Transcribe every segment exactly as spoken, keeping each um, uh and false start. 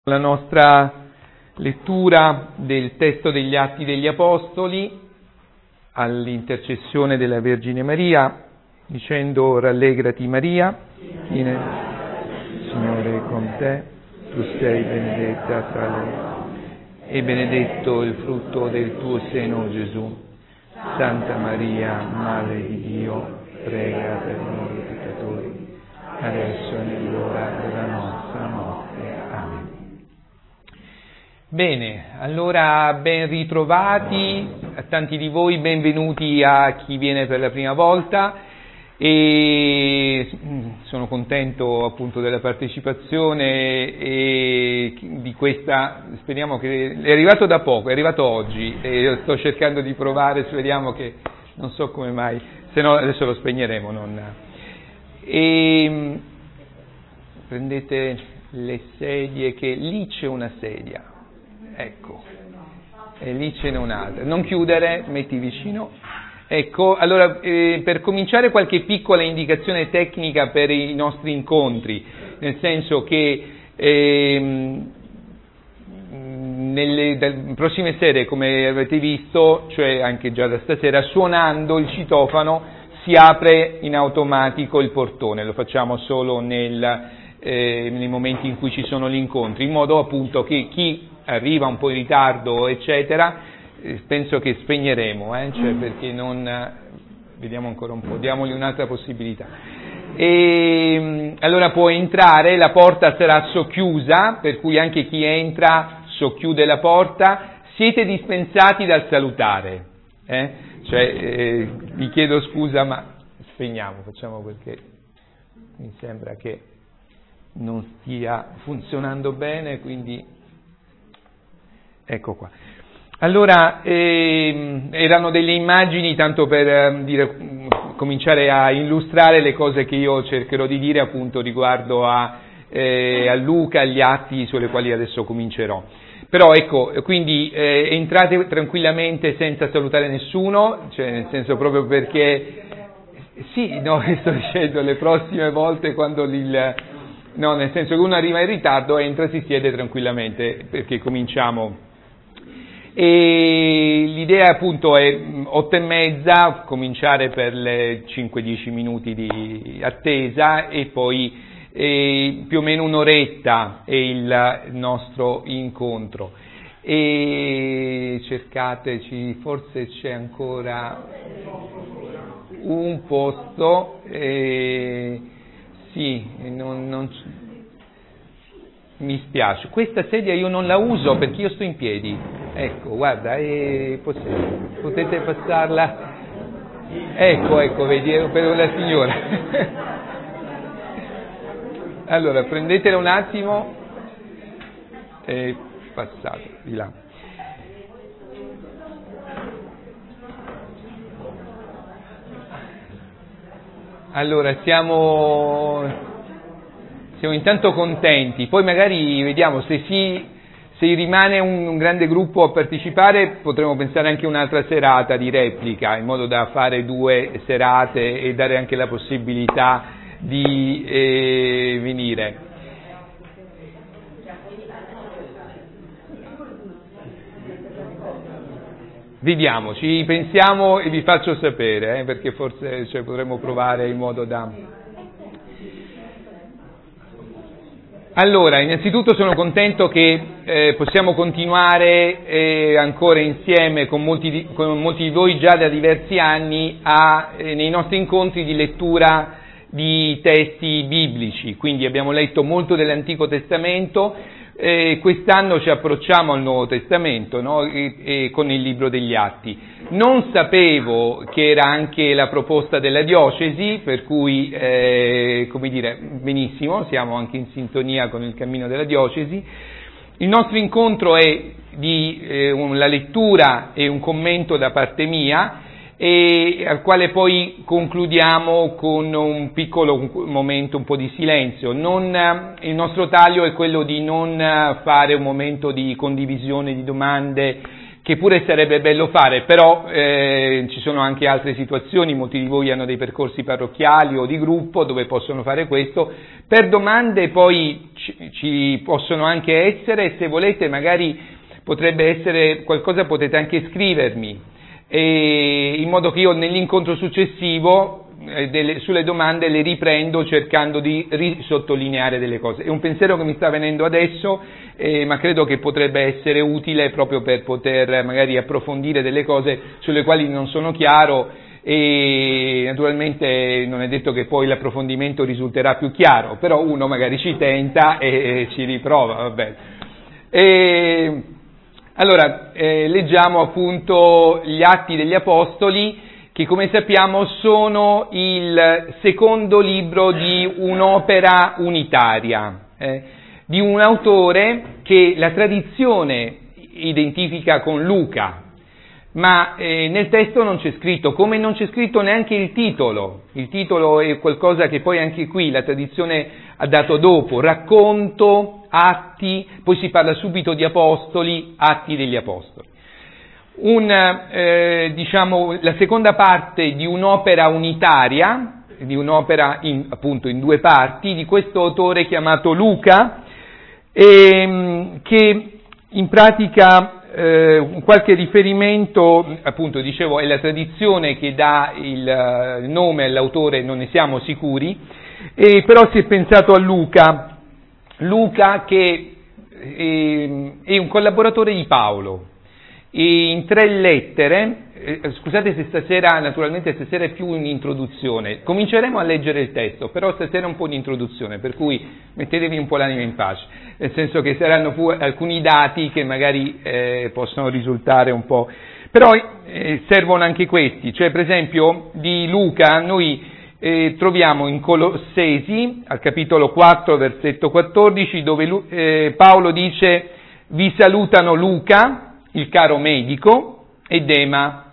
La nostra lettura del testo degli Atti degli Apostoli all'intercessione della Vergine Maria, dicendo: rallegrati Maria, piena di Signore è con te, tu sei benedetta tra le donne, e benedetto il frutto del tuo seno, Gesù. Santa Maria, Madre di Dio, prega per noi peccatori, adesso è nell'ora della nostra morte. Amen. Bene, allora ben ritrovati a tanti di voi, benvenuti a chi viene per la prima volta, e sono contento appunto della partecipazione e di questa, speriamo che è arrivato da poco, è arrivato oggi e io sto cercando di provare, speriamo che, non so come mai, se no adesso lo spegneremo. Non... E prendete le sedie, che lì c'è una sedia. Ecco, e lì ce n'è un'altra. Non chiudere, metti vicino. Ecco, allora, eh, per cominciare qualche piccola indicazione tecnica per i nostri incontri, nel senso che eh, nelle da, prossime sere, come avete visto, cioè anche già da stasera, suonando il citofano si apre in automatico il portone, lo facciamo solo nel, eh, nei momenti in cui ci sono gli incontri, in modo appunto che chi arriva un po' in ritardo, eccetera, eh, penso che spegneremo, eh, cioè perché non... vediamo ancora un po', diamogli un'altra possibilità. E, allora può entrare, la porta sarà socchiusa, per cui anche chi entra socchiude la porta, siete dispensati dal salutare, eh? Cioè, eh, vi chiedo scusa, ma spegniamo, facciamo perché mi sembra che non stia funzionando bene, quindi... Ecco qua. Allora, ehm, erano delle immagini tanto per eh, dire, cominciare a illustrare le cose che io cercherò di dire appunto riguardo a, eh, a Luca, agli atti sulle quali adesso comincerò. Però ecco, quindi eh, entrate tranquillamente senza salutare nessuno, cioè nel senso proprio perché, sì, no, sto dicendo le prossime volte quando il, no, nel senso che uno arriva in ritardo, entra, si siede tranquillamente perché cominciamo. E l'idea appunto è otto e mezza, cominciare per le cinque dieci minuti di attesa e poi eh, più o meno un'oretta è il nostro incontro. E cercateci, forse c'è ancora un posto, eh, sì, non, non mi spiace, questa sedia io non la uso perché io sto in piedi. Ecco, guarda, è possibile. Potete passarla. Ecco, ecco, vedi, per la signora. Allora, prendetela un attimo e passate di là. Allora, siamo, siamo intanto contenti, poi magari vediamo se si... Se rimane un, un grande gruppo a partecipare potremo pensare anche a un'altra serata di replica, in modo da fare due serate e dare anche la possibilità di eh, venire. Vediamo, ci pensiamo e vi faccio sapere, eh, perché forse cioè, potremo provare in modo da... Allora, innanzitutto sono contento che eh, possiamo continuare eh, ancora insieme con molti, di, con molti di voi già da diversi anni a, eh, nei nostri incontri di lettura di testi biblici, quindi abbiamo letto molto dell'Antico Testamento, eh, quest'anno ci approcciamo al Nuovo Testamento, no? e, e con il libro degli Atti. Non sapevo che era anche la proposta della diocesi, per cui, eh, come dire, benissimo, siamo anche in sintonia con il cammino della diocesi. Il nostro incontro è di eh, una lettura e un commento da parte mia, e al quale poi concludiamo con un piccolo momento, un po' di silenzio. Non, il nostro taglio è quello di non fare un momento di condivisione di domande che pure sarebbe bello fare, però eh, ci sono anche altre situazioni, molti di voi hanno dei percorsi parrocchiali o di gruppo dove possono fare questo. Per domande poi ci, ci possono anche essere, se volete magari potrebbe essere qualcosa, potete anche scrivermi, e in modo che io nell'incontro successivo eh, delle, sulle domande le riprendo cercando di risottolineare delle cose. È un pensiero che mi sta venendo adesso, eh, ma credo che potrebbe essere utile proprio per poter magari approfondire delle cose sulle quali non sono chiaro, e naturalmente non è detto che poi l'approfondimento risulterà più chiaro, però uno magari ci tenta e, e ci riprova, va bene. E, allora, eh, leggiamo appunto gli Atti degli Apostoli, che come sappiamo sono il secondo libro di un'opera unitaria, eh, di un autore che la tradizione identifica con Luca, ma eh, nel testo non c'è scritto, come non c'è scritto neanche il titolo. Il titolo è qualcosa che poi anche qui la tradizione ha dato dopo, racconto, atti, poi si parla subito di apostoli, atti degli apostoli. Un, eh, diciamo, la seconda parte di un'opera unitaria, di un'opera in, appunto in due parti, di questo autore chiamato Luca, ehm, che in pratica eh, qualche riferimento, appunto dicevo, è la tradizione che dà il, il nome all'autore, non ne siamo sicuri, e però si è pensato a Luca, Luca che è, è un collaboratore di Paolo. E in tre lettere, eh, scusate se stasera, naturalmente stasera è più un'introduzione, cominceremo a leggere il testo, però stasera è un po' di introduzione, per cui mettetevi un po' l'anima in pace, nel senso che saranno fu- alcuni dati che magari eh, possono risultare un po', però eh, servono anche questi, cioè per esempio di Luca noi eh, troviamo in Colossesi, al capitolo quattro, versetto quattordici, dove Lu- eh, Paolo dice: vi salutano Luca, il caro medico, e Dema.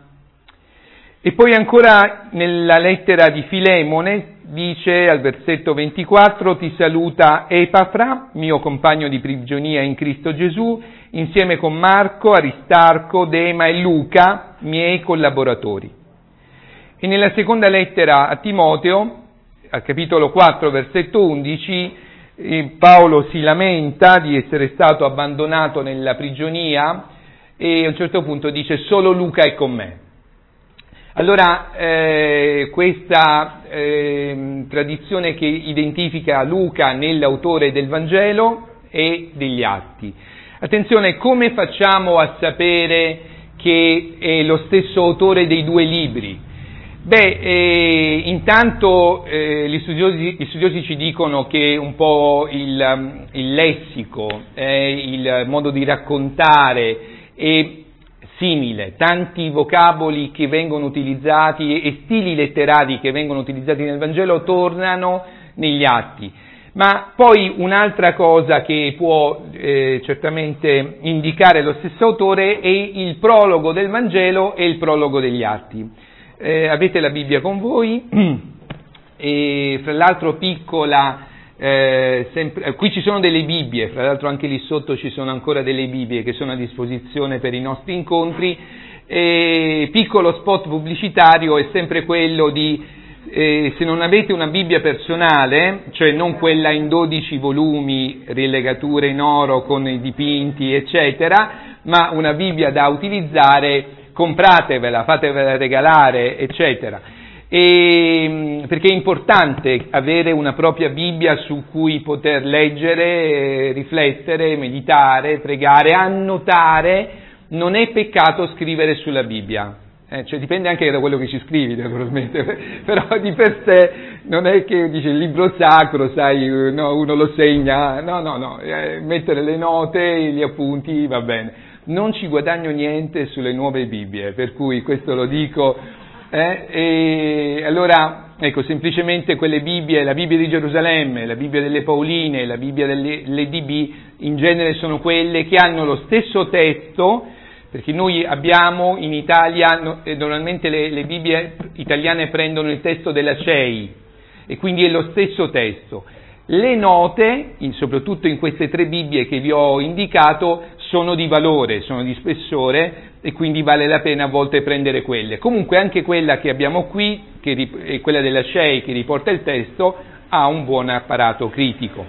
E poi ancora nella lettera di Filemone dice al versetto ventiquattro: ti saluta Epafra, mio compagno di prigionia in Cristo Gesù, insieme con Marco, Aristarco, Dema e Luca, miei collaboratori. E nella seconda lettera a Timoteo, al capitolo quattro, versetto undici, eh, Paolo si lamenta di essere stato abbandonato nella prigionia, e a un certo punto dice: solo Luca è con me. Allora eh, questa eh, tradizione che identifica Luca nell'autore del Vangelo e degli Atti. Attenzione, come facciamo a sapere che è lo stesso autore dei due libri? Beh, eh, intanto eh, gli, studiosi, gli studiosi ci dicono che un po' il, il lessico, eh, il modo di raccontare è simile, tanti vocaboli che vengono utilizzati e stili letterari che vengono utilizzati nel Vangelo tornano negli Atti. Ma poi un'altra cosa che può eh, certamente indicare lo stesso autore è il prologo del Vangelo e il prologo degli Atti. Eh, avete la Bibbia con voi, e fra l'altro piccola, eh, sempre, qui ci sono delle Bibbie, fra l'altro anche lì sotto ci sono ancora delle Bibbie che sono a disposizione per i nostri incontri. E piccolo spot pubblicitario è sempre quello di, eh, se non avete una Bibbia personale, cioè non quella in dodici volumi, rilegature in oro con i dipinti eccetera, ma una Bibbia da utilizzare, compratevela, fatevela regalare, eccetera. E, perché è importante avere una propria Bibbia su cui poter leggere, riflettere, meditare, pregare, annotare. Non è peccato scrivere sulla Bibbia, eh, cioè dipende anche da quello che ci scrivi naturalmente, però di per sé non è che dice il libro sacro, sai, no, uno lo segna, no, no, no, eh, mettere le note, gli appunti, va bene. Non ci guadagno niente sulle nuove Bibbie, per cui questo lo dico, eh, e allora, ecco, semplicemente quelle Bibbie, la Bibbia di Gerusalemme, la Bibbia delle Pauline, la Bibbia dell'E D B, in genere sono quelle che hanno lo stesso testo, perché noi abbiamo in Italia, normalmente le, le Bibbie italiane prendono il testo della C E I, e quindi è lo stesso testo. Le note, in, soprattutto in queste tre Bibbie che vi ho indicato, sono di valore, sono di spessore e quindi vale la pena a volte prendere quelle. Comunque anche quella che abbiamo qui, che è quella della C E I che riporta il testo, ha un buon apparato critico.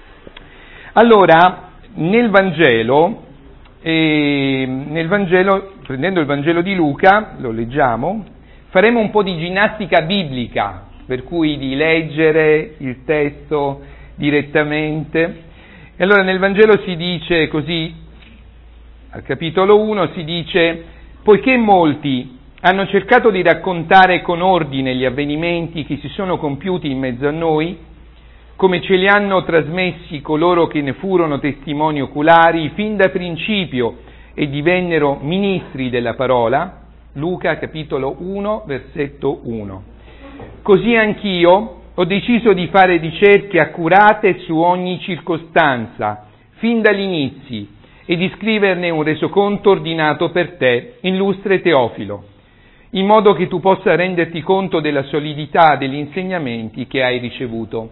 Allora, nel Vangelo, eh, nel Vangelo, prendendo il Vangelo di Luca, lo leggiamo, faremo un po' di ginnastica biblica, per cui di leggere il testo direttamente. E allora nel Vangelo si dice così, al capitolo uno si dice: poiché molti hanno cercato di raccontare con ordine gli avvenimenti che si sono compiuti in mezzo a noi, come ce li hanno trasmessi coloro che ne furono testimoni oculari fin da principio e divennero ministri della parola, Luca capitolo uno versetto uno. Così anch'io ho deciso di fare ricerche accurate su ogni circostanza, fin dagli inizi, e di scriverne un resoconto ordinato per te, illustre Teofilo, in modo che tu possa renderti conto della solidità degli insegnamenti che hai ricevuto.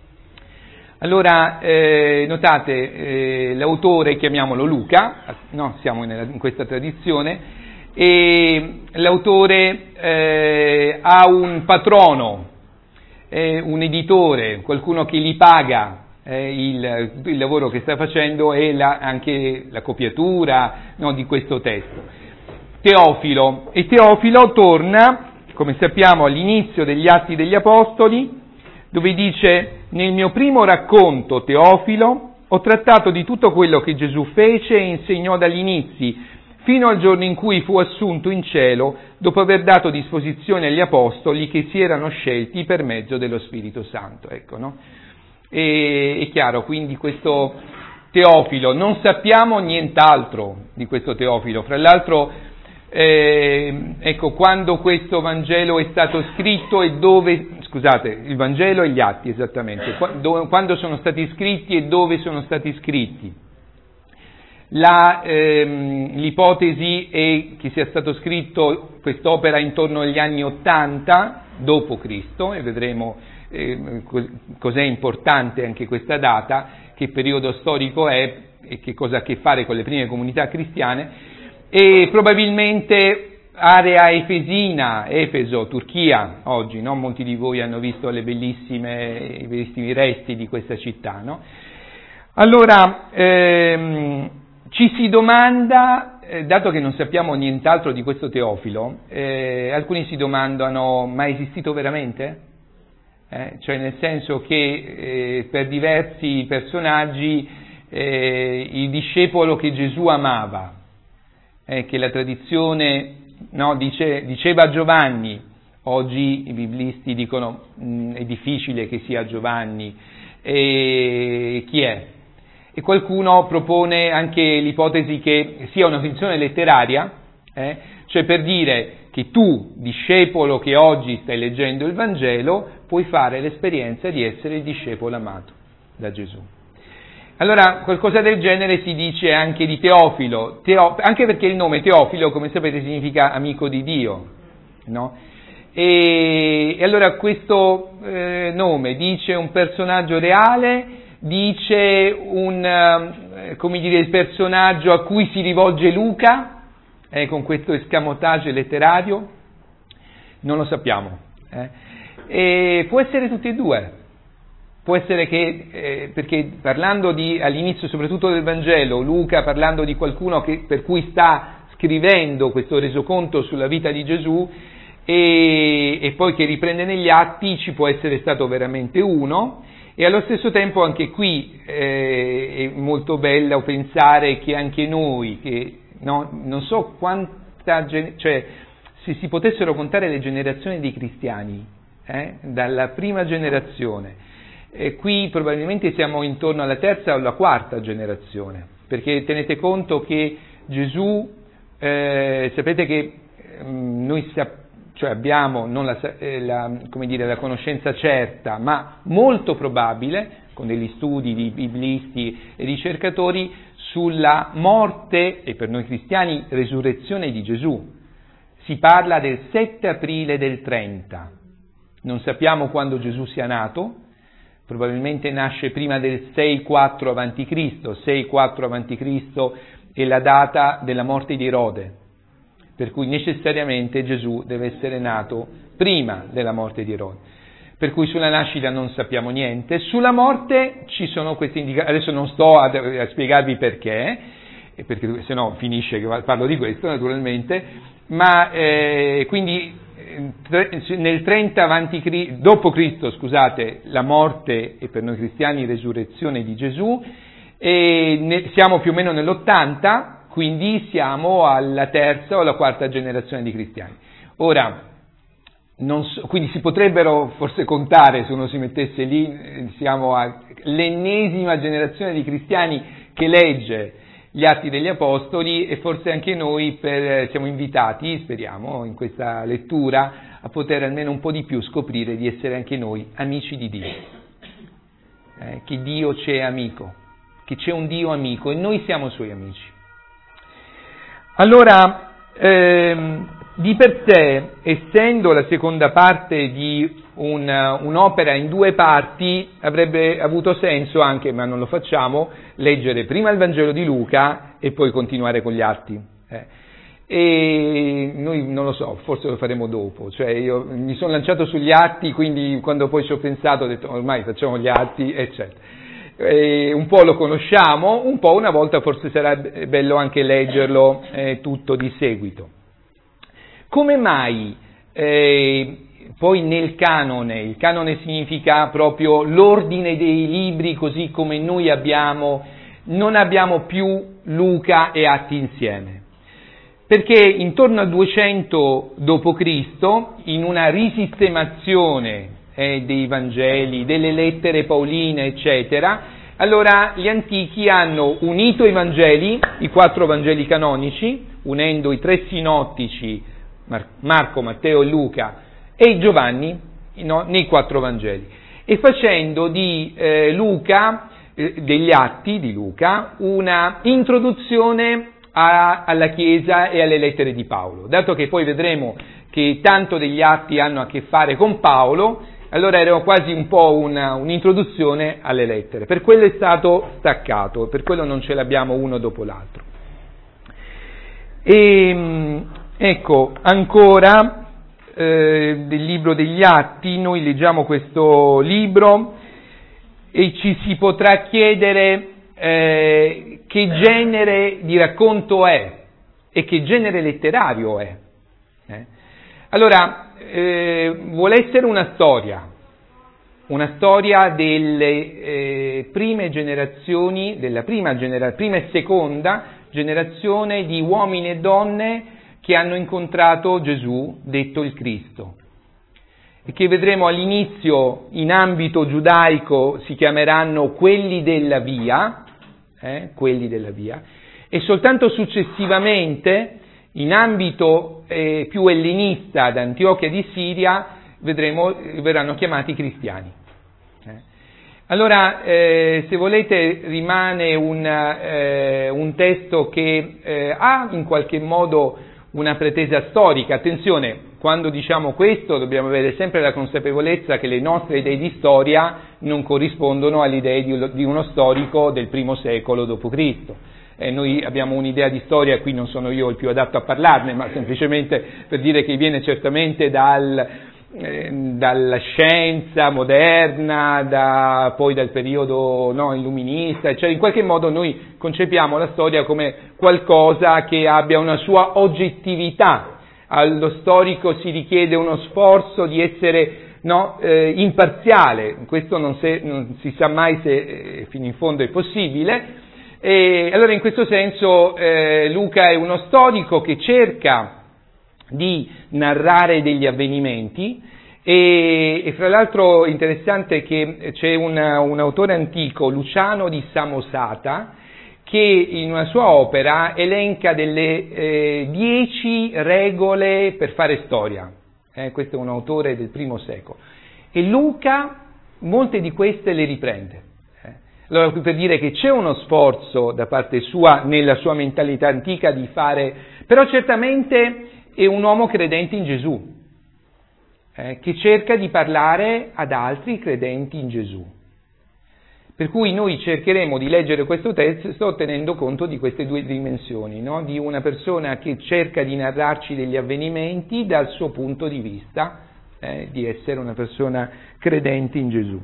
Allora, eh, notate, eh, l'autore, chiamiamolo Luca, no, siamo in, in questa tradizione, e l'autore eh, ha un patrono, eh, un editore, qualcuno che gli paga eh, il, il lavoro che sta facendo e la, anche la copiatura, no, di questo testo. Teofilo, e Teofilo torna, come sappiamo, all'inizio degli Atti degli Apostoli, dove dice: nel mio primo racconto, Teofilo, ho trattato di tutto quello che Gesù fece e insegnò dagli inizi, fino al giorno in cui fu assunto in cielo, dopo aver dato disposizione agli apostoli che si erano scelti per mezzo dello Spirito Santo. Ecco, no? E, è chiaro, quindi questo Teofilo, non sappiamo nient'altro di questo Teofilo. Fra l'altro, eh, ecco, quando questo Vangelo è stato scritto e dove, scusate, il Vangelo e gli Atti esattamente, quando sono stati scritti e dove sono stati scritti. La, ehm, l'ipotesi è che sia stato scritto quest'opera intorno agli anni ottanta dopo Cristo, e vedremo eh, cos'è importante anche questa data, che periodo storico è e che cosa ha a che fare con le prime comunità cristiane, e probabilmente area efesina, Efeso, Turchia, oggi, no? Molti di voi hanno visto le bellissime, i bellissimi resti di questa città, no? Allora, ehm, ci si domanda, eh, dato che non sappiamo nient'altro di questo Teofilo, eh, alcuni si domandano: ma è esistito veramente? Eh, cioè nel senso che eh, per diversi personaggi eh, il discepolo che Gesù amava, eh, che la tradizione no, dice, diceva Giovanni, oggi i biblisti dicono mh, è difficile che sia Giovanni, e chi è? E qualcuno propone anche l'ipotesi che sia una finzione letteraria, eh? Cioè per dire che tu, discepolo che oggi stai leggendo il Vangelo, puoi fare l'esperienza di essere il discepolo amato da Gesù. Allora, qualcosa del genere si dice anche di Teofilo, Teo, anche perché il nome Teofilo, come sapete, significa amico di Dio, no? E, e allora questo eh, nome dice un personaggio reale, dice un, eh, come dire, il personaggio a cui si rivolge Luca, eh, con questo escamotage letterario? Non lo sappiamo. Eh. E può essere tutti e due. Può essere che, eh, perché parlando di, all'inizio soprattutto del Vangelo, Luca parlando di qualcuno che, per cui sta scrivendo questo resoconto sulla vita di Gesù, e, e poi che riprende negli Atti, ci può essere stato veramente uno. E allo stesso tempo anche qui eh, è molto bello pensare che anche noi, che no, non so quanta, cioè se si potessero contare le generazioni dei cristiani, eh, dalla prima generazione, eh, qui probabilmente siamo intorno alla terza o alla quarta generazione, perché tenete conto che Gesù, eh, sapete che eh, noi sappiamo, cioè abbiamo non la, la, come dire, la conoscenza certa, ma molto probabile, con degli studi di biblisti e ricercatori, sulla morte, e per noi cristiani resurrezione di Gesù. Si parla del sette aprile del trenta. Non sappiamo quando Gesù sia nato, probabilmente nasce prima del sei quattro avanti Cristo. sei quattro avanti Cristo e la data della morte di Erode, per cui necessariamente Gesù deve essere nato prima della morte di Erode. Per cui sulla nascita non sappiamo niente, sulla morte ci sono queste indicazioni, adesso non sto a, a spiegarvi perché, perché se no finisce che parlo di questo naturalmente, ma eh, quindi nel trenta avanti Cristo, dopo Cristo, scusate, la morte e per noi cristiani resurrezione di Gesù, e ne, siamo più o meno nell'ottanta, quindi siamo alla terza o alla quarta generazione di cristiani. Ora, non so, quindi si potrebbero forse contare, se uno si mettesse lì, siamo all'ennesima generazione di cristiani che legge gli Atti degli Apostoli, e forse anche noi per, siamo invitati, speriamo, in questa lettura a poter almeno un po' di più scoprire di essere anche noi amici di Dio, eh, che Dio c'è amico, che c'è un Dio amico e noi siamo suoi amici. Allora, ehm, di per sé, essendo la seconda parte di una, un'opera in due parti, avrebbe avuto senso anche, ma non lo facciamo, leggere prima il Vangelo di Luca e poi continuare con gli Atti. Eh. E noi, non lo so, forse lo faremo dopo, cioè io mi sono lanciato sugli Atti, quindi quando poi ci ho pensato ho detto ormai facciamo gli Atti, eccetera. E un po' lo conosciamo, un po' una volta forse sarà bello anche leggerlo eh, tutto di seguito. Come mai eh, poi nel canone, il canone significa proprio l'ordine dei libri così come noi abbiamo, non abbiamo più Luca e Atti insieme? Perché intorno al duecento dopo Cristo, in una risistemazione eh, dei Vangeli, delle lettere pauline, eccetera, allora gli antichi hanno unito i Vangeli, i quattro Vangeli canonici, unendo i tre sinottici, Marco, Matteo e Luca, e Giovanni no, nei quattro Vangeli, e facendo di eh, Luca, eh, degli Atti di Luca, una introduzione a, alla Chiesa e alle lettere di Paolo. Dato che poi vedremo che tanto degli Atti hanno a che fare con Paolo, allora era quasi un po' una, un'introduzione alle lettere. Per quello è stato staccato, per quello non ce l'abbiamo uno dopo l'altro. E ecco, ancora eh, del libro degli Atti, noi leggiamo questo libro e ci si potrà chiedere eh, che genere di racconto è e che genere letterario è. Eh? Allora, eh, vuole essere una storia, una storia delle eh, prime generazioni, della prima, genera- prima e seconda generazione di uomini e donne che hanno incontrato Gesù, detto il Cristo, e che vedremo all'inizio in ambito giudaico si chiameranno quelli della via, eh, quelli della via, e soltanto successivamente in ambito eh, più ellenista ad Antiochia di Siria vedremo, verranno chiamati cristiani. Eh. Allora, eh, se volete, rimane un, eh, un testo che eh, ha in qualche modo una pretesa storica. Attenzione, quando diciamo questo dobbiamo avere sempre la consapevolezza che le nostre idee di storia non corrispondono alle idee di, di uno storico del primo secolo dopo Cristo. Eh, noi abbiamo un'idea di storia, qui non sono io il più adatto a parlarne, ma semplicemente per dire che viene certamente dal, eh, dalla scienza moderna, da, poi dal periodo no, illuminista, cioè in qualche modo noi concepiamo la storia come qualcosa che abbia una sua oggettività. Allo storico si richiede uno sforzo di essere no, eh, imparziale, questo non, se, non si sa mai se eh, fino in fondo è possibile. E allora in questo senso eh, Luca è uno storico che cerca di narrare degli avvenimenti e, e fra l'altro interessante che c'è una, un autore antico, Luciano di Samosata, che in una sua opera elenca delle eh, dieci regole per fare storia. Eh, questo è un autore del primo secolo. E Luca molte di queste le riprende. Allora, per dire che c'è uno sforzo da parte sua, nella sua mentalità antica, di fare, però certamente è un uomo credente in Gesù, eh, che cerca di parlare ad altri credenti in Gesù. Per cui noi cercheremo di leggere questo testo tenendo conto di queste due dimensioni, no? Di una persona che cerca di narrarci degli avvenimenti dal suo punto di vista, eh, di essere una persona credente in Gesù.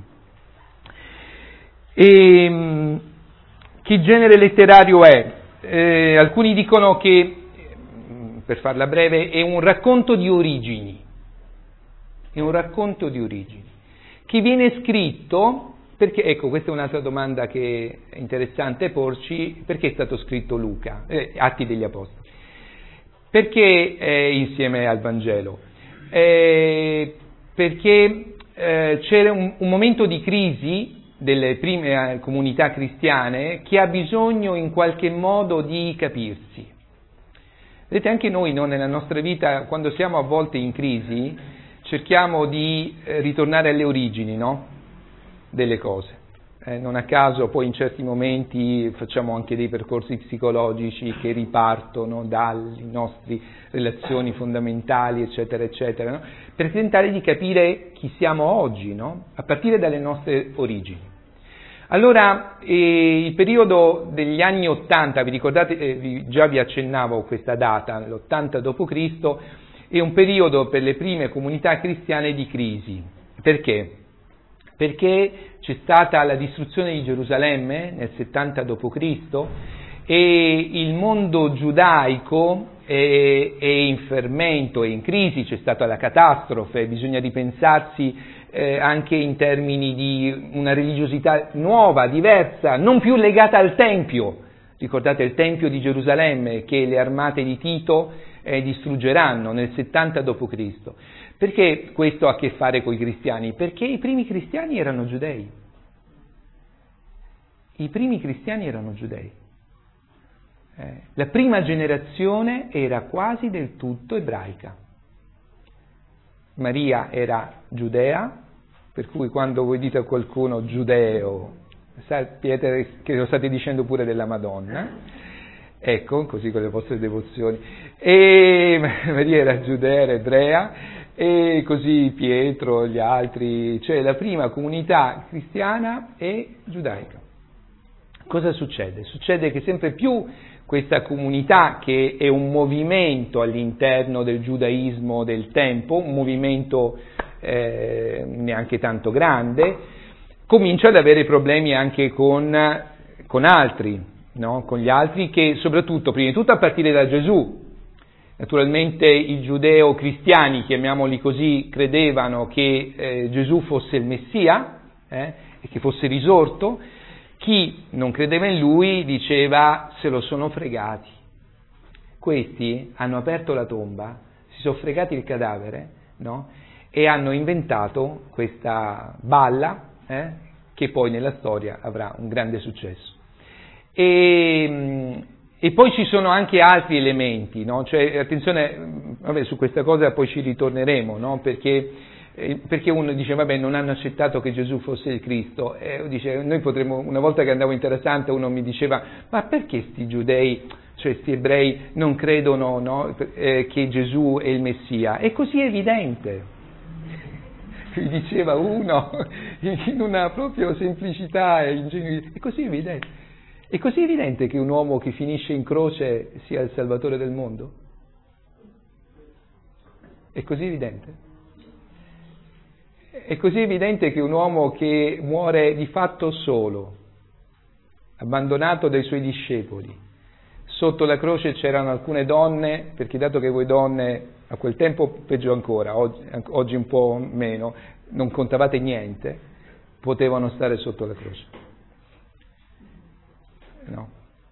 E, mh, che genere letterario è? Eh, alcuni dicono che, per farla breve, è un racconto di origini, è un racconto di origini, che viene scritto, perché, ecco, questa è un'altra domanda che è interessante porci, perché è stato scritto Luca, eh, Atti degli Apostoli? Perché eh, insieme al Vangelo? Eh, perché eh, c'era un, un momento di crisi delle prime comunità cristiane che ha bisogno in qualche modo di capirsi. Vedete, anche noi, no, nella nostra vita, quando siamo a volte in crisi, cerchiamo di eh, ritornare alle origini, no? Delle cose. Eh, non a caso poi in certi momenti facciamo anche dei percorsi psicologici che ripartono dalle nostre relazioni fondamentali, eccetera, eccetera, no? Per tentare di capire chi siamo oggi, no? A partire dalle nostre origini. Allora, eh, il periodo degli anni ottanta, vi ricordate, eh, vi, già vi accennavo questa data, l'ottanta dopo Cristo, è un periodo per le prime comunità cristiane di crisi. Perché? Perché c'è stata la distruzione di Gerusalemme nel settanta dopo Cristo e il mondo giudaico è, è in fermento, è in crisi, c'è stata la catastrofe, bisogna ripensarsi eh, anche in termini di una religiosità nuova, diversa, non più legata al Tempio. Ricordate il Tempio di Gerusalemme che le armate di Tito eh, distruggeranno nel settanta dopo Cristo. Perché questo ha a che fare con i cristiani? Perché i primi cristiani erano giudei. I primi cristiani erano giudei. Eh, la prima generazione era quasi del tutto ebraica. Maria era giudea, per cui quando voi dite a qualcuno giudeo, sapete che lo state dicendo pure della Madonna. Ecco, così con le vostre devozioni. E Maria era giudea, era ebrea, e così Pietro, gli altri, cioè la prima comunità cristiana è giudaica. Cosa succede? Succede che sempre più questa comunità, che è un movimento all'interno del giudaismo del tempo, un movimento eh, neanche tanto grande, comincia ad avere problemi anche con, con altri, no? Con gli altri che soprattutto, prima di tutto a partire da Gesù. Naturalmente i giudeo-cristiani, chiamiamoli così, credevano che eh, Gesù fosse il Messia eh, e che fosse risorto. Chi non credeva in lui diceva se lo sono fregati. Questi hanno aperto la tomba, si sono fregati il cadavere, no? E hanno inventato questa balla eh, che poi nella storia avrà un grande successo. E, E poi ci sono anche altri elementi, no? Cioè, attenzione, vabbè, su questa cosa poi ci ritorneremo, no? Perché, eh, perché uno dice, vabbè, non hanno accettato che Gesù fosse il Cristo. E dice, noi potremmo, una volta che andavo in Terra Santa, uno mi diceva, ma perché sti giudei, cioè sti ebrei, non credono, no? eh, che Gesù è il Messia? È così evidente. Mi diceva uno, in una proprio semplicità e ingenuità, è così evidente. È così evidente che un uomo che finisce in croce sia il Salvatore del mondo? È così evidente? È così evidente che un uomo che muore di fatto solo, abbandonato dai suoi discepoli, sotto la croce c'erano alcune donne, perché dato che voi donne a quel tempo peggio ancora, oggi, oggi un po' meno, non contavate niente, potevano stare sotto la croce. No.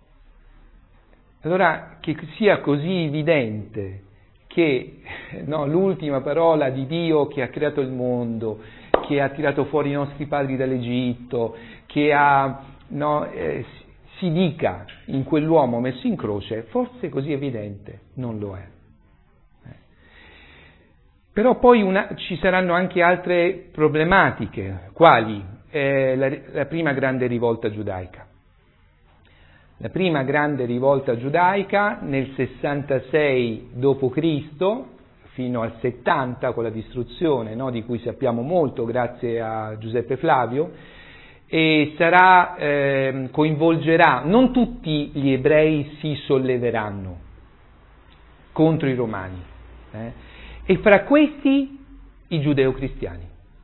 Allora, che sia così evidente che no, l'ultima parola di Dio che ha creato il mondo, che ha tirato fuori i nostri padri dall'Egitto, che ha, no, eh, si dica in quell'uomo messo in croce, forse così evidente non lo è. Eh. Però poi una, ci saranno anche altre problematiche, quali? Eh, la, la prima grande rivolta giudaica. La prima grande rivolta giudaica nel sessantasei dopo Cristo fino al settanta con la distruzione, no, di cui sappiamo molto grazie a Giuseppe Flavio, e sarà, eh, coinvolgerà, non tutti gli ebrei si solleveranno contro i romani, eh, e fra questi i giudeo-cristiani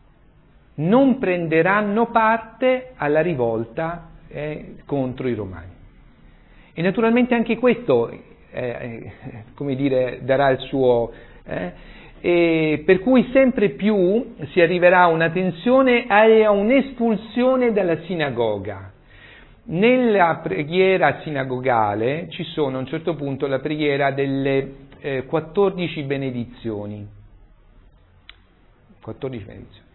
non prenderanno parte alla rivolta eh, contro i romani. E naturalmente anche questo, eh, come dire, darà il suo... Eh, e per cui sempre più si arriverà a una tensione e a un'espulsione dalla sinagoga. Nella preghiera sinagogale ci sono a un certo punto la preghiera delle eh, quattordici benedizioni. quattordici benedizioni.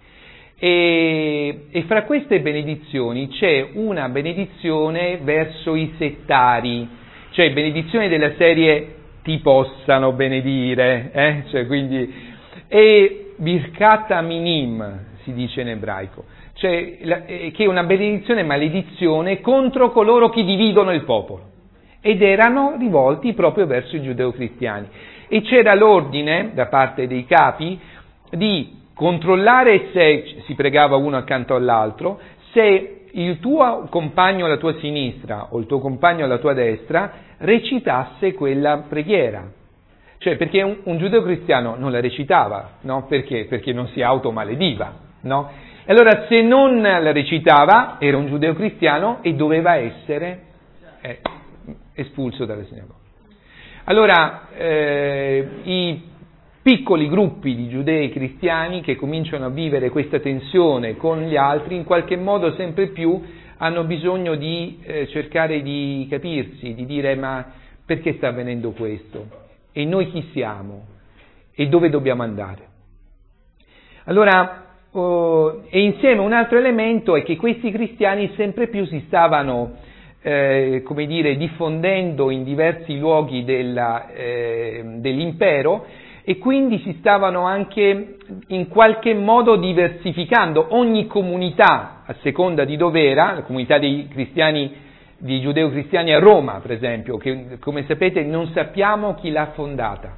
E, e fra queste benedizioni c'è una benedizione verso i settari, cioè benedizione della serie ti possano benedire, eh? Cioè, quindi, e birkat minim si dice in ebraico, cioè la, eh, che è una benedizione e maledizione contro coloro che dividono il popolo, ed erano rivolti proprio verso i giudeo-cristiani, e c'era l'ordine da parte dei capi di controllare, se si pregava uno accanto all'altro, se il tuo compagno alla tua sinistra o il tuo compagno alla tua destra recitasse quella preghiera. Cioè, perché un, un giudeo cristiano non la recitava, no? Perché? Perché non si automalediva, no? E allora se non la recitava era un giudeo cristiano e doveva essere eh, espulso dalla sinagoga. Allora, eh, i piccoli gruppi di giudei cristiani che cominciano a vivere questa tensione con gli altri, in qualche modo sempre più hanno bisogno di eh, cercare di capirsi, di dire ma perché sta avvenendo questo? E noi chi siamo? E dove dobbiamo andare? Allora, oh, e insieme un altro elemento è che questi cristiani sempre più si stavano, eh, come dire, diffondendo in diversi luoghi della, eh, dell'impero, e quindi si stavano anche in qualche modo diversificando. Ogni comunità, a seconda di dove era, la comunità dei cristiani, di giudeo-cristiani a Roma, per esempio, che come sapete non sappiamo chi l'ha fondata.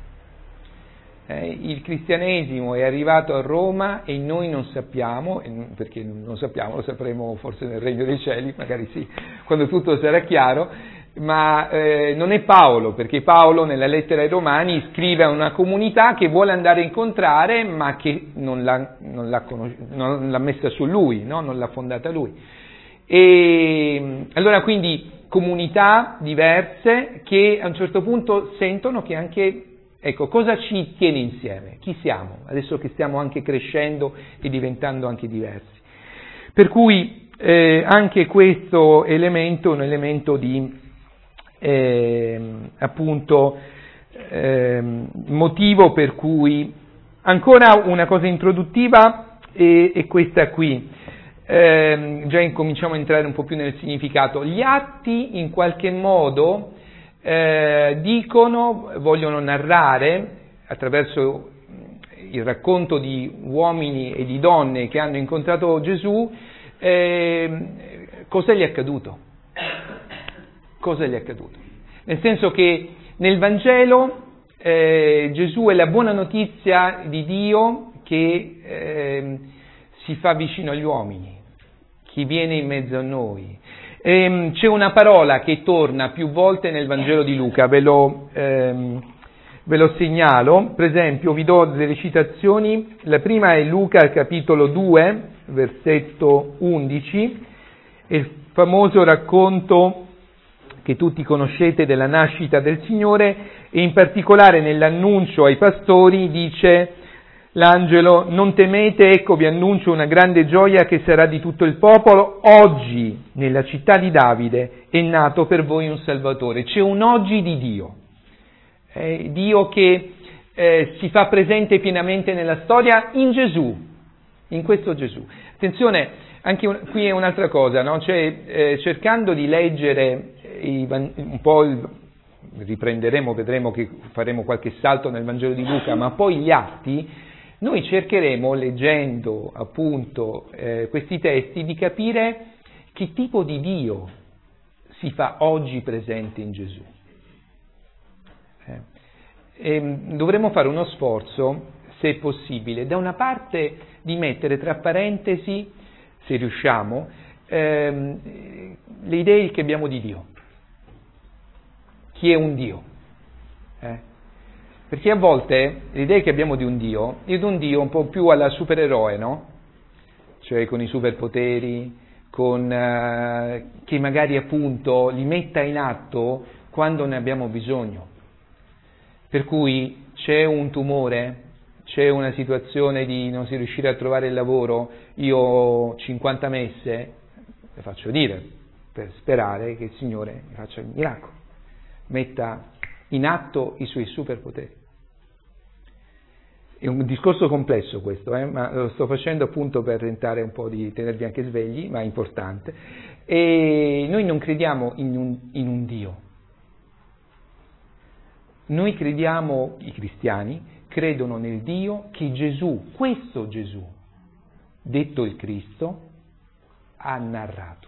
Eh, il cristianesimo è arrivato a Roma e noi non sappiamo, perché non sappiamo, lo sapremo forse nel Regno dei Cieli, magari sì, quando tutto sarà chiaro, ma eh, non è Paolo, perché Paolo nella lettera ai Romani scrive a una comunità che vuole andare a incontrare, ma che non l'ha, non l'ha, conos- non l'ha messa su lui, no? Non l'ha fondata lui. E allora quindi comunità diverse che a un certo punto sentono che anche, ecco, cosa ci tiene insieme? Chi siamo? Adesso che stiamo anche crescendo e diventando anche diversi. Per cui eh, anche questo elemento è un elemento di Eh, appunto eh, motivo per cui, ancora una cosa introduttiva è, è questa qui, eh, già incominciamo a entrare un po' più nel significato. Gli atti in qualche modo eh, dicono, vogliono narrare attraverso il racconto di uomini e di donne che hanno incontrato Gesù eh, cosa gli è accaduto. Cosa gli è accaduto? Nel senso che nel Vangelo eh, Gesù è la buona notizia di Dio che eh, si fa vicino agli uomini, chi viene in mezzo a noi. E, c'è una parola che torna più volte nel Vangelo di Luca, ve lo, ehm, ve lo segnalo, per esempio vi do delle citazioni, la prima è Luca capitolo due, versetto undici, il famoso racconto che tutti conoscete della nascita del Signore, e in particolare nell'annuncio ai pastori dice l'angelo: non temete, ecco vi annuncio una grande gioia che sarà di tutto il popolo, oggi nella città di Davide è nato per voi un Salvatore. C'è un oggi di Dio, eh, Dio che eh, si fa presente pienamente nella storia in Gesù, in questo Gesù. Attenzione, anche un, qui è un'altra cosa, no? Cioè, eh, cercando di leggere un po', il, riprenderemo, vedremo che faremo qualche salto nel Vangelo di Luca, ma poi gli atti, noi cercheremo, leggendo appunto eh, questi testi, di capire che tipo di Dio si fa oggi presente in Gesù. Eh, e dovremo fare uno sforzo, se possibile, da una parte di mettere tra parentesi, se riusciamo, ehm, le idee che abbiamo di Dio. Chi è un Dio? Eh? Perché a volte le idee che abbiamo di un Dio, è di un Dio un po' più alla supereroe, no? Cioè con i superpoteri, con, eh, che magari appunto li metta in atto quando ne abbiamo bisogno. Per cui c'è un tumore, c'è una situazione di non si riuscire a trovare il lavoro, io ho cinquanta messe, le faccio dire, per sperare che il Signore mi faccia il miracolo, metta in atto i suoi superpoteri. È un discorso complesso questo, eh, ma lo sto facendo appunto per tentare un po' di tenervi anche svegli, ma è importante. E noi non crediamo in un, in un Dio. Noi crediamo, i cristiani, credono nel Dio che Gesù, questo Gesù, detto il Cristo, ha narrato.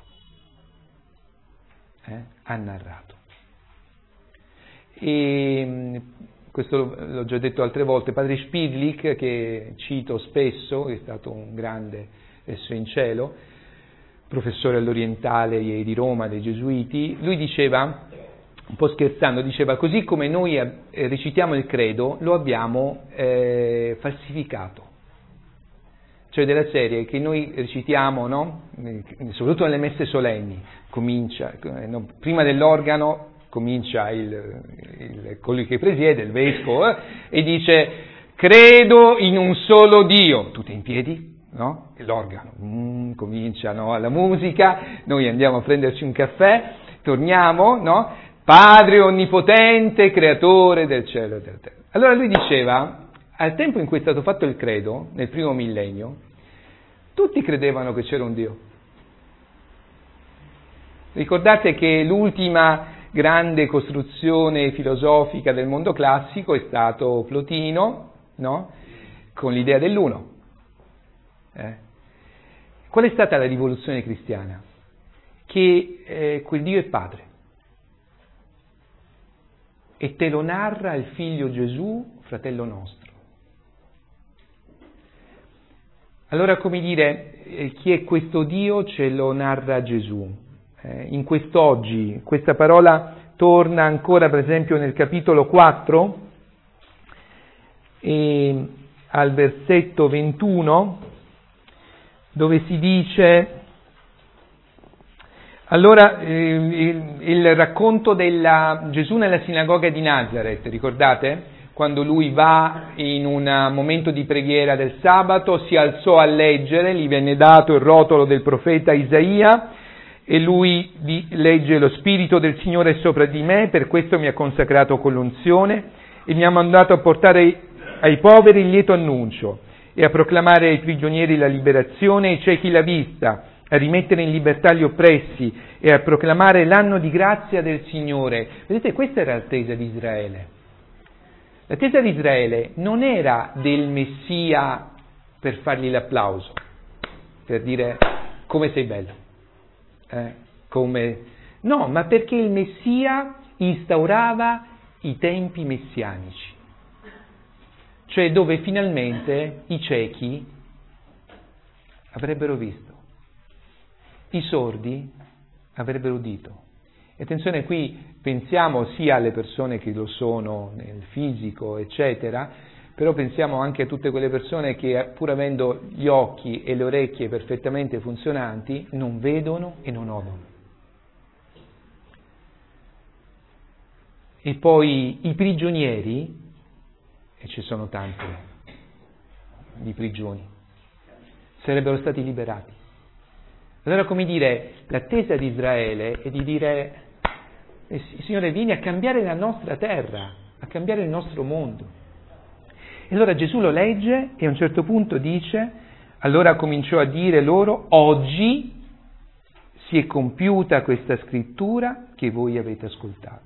Eh? Ha narrato. E questo l'ho già detto altre volte, padre Spidlik, che cito spesso, è stato un grande esso in cielo, professore all'Orientale di Roma, dei Gesuiti, lui diceva, un po' scherzando, diceva, così come noi recitiamo il credo, lo abbiamo eh, falsificato. Cioè della serie che noi recitiamo, no? Soprattutto nelle messe solenni, comincia, no? Prima dell'organo comincia il, il, colui che presiede, il vescovo, eh, e dice, credo in un solo Dio, tutti in piedi, no? E l'organo, mm, comincia, no? La musica, noi andiamo a prenderci un caffè, torniamo, no? Padre onnipotente, creatore del cielo e della terra. Allora lui diceva, al tempo in cui è stato fatto il credo, nel primo millennio, tutti credevano che c'era un Dio. Ricordate che l'ultima grande costruzione filosofica del mondo classico è stato Plotino, no? Con l'idea dell'uno. Eh? Qual è stata la rivoluzione cristiana? Che eh, quel Dio è Padre. E te lo narra il figlio Gesù, fratello nostro. Allora, come dire, eh, chi è questo Dio ce lo narra Gesù. Eh, in quest'oggi, questa parola torna ancora per esempio nel capitolo quattro, e al versetto ventuno, dove si dice, allora eh, il, il racconto della Gesù nella sinagoga di Nazareth, ricordate? Quando lui va in un momento di preghiera del sabato, si alzò a leggere, gli venne dato il rotolo del profeta Isaia, e lui legge: lo Spirito del Signore è sopra di me, per questo mi ha consacrato con l'unzione e mi ha mandato a portare ai poveri il lieto annuncio e a proclamare ai prigionieri la liberazione e ai ciechi la vista, a rimettere in libertà gli oppressi e a proclamare l'anno di grazia del Signore. Vedete, questa era l'attesa di Israele. L'attesa di Israele non era del Messia per fargli l'applauso, per dire come sei bello. Eh, come... No, ma perché il Messia instaurava i tempi messianici, cioè dove finalmente i ciechi avrebbero visto, i sordi avrebbero udito. E attenzione, qui pensiamo sia alle persone che lo sono nel fisico, eccetera, però pensiamo anche a tutte quelle persone che, pur avendo gli occhi e le orecchie perfettamente funzionanti, non vedono e non odono. E poi i prigionieri, e ci sono tanti di prigioni, sarebbero stati liberati. Allora, come dire, l'attesa di Israele è di dire, Signore, vieni a cambiare la nostra terra, a cambiare il nostro mondo. E allora Gesù lo legge e a un certo punto dice, allora cominciò a dire loro, oggi si è compiuta questa scrittura che voi avete ascoltato.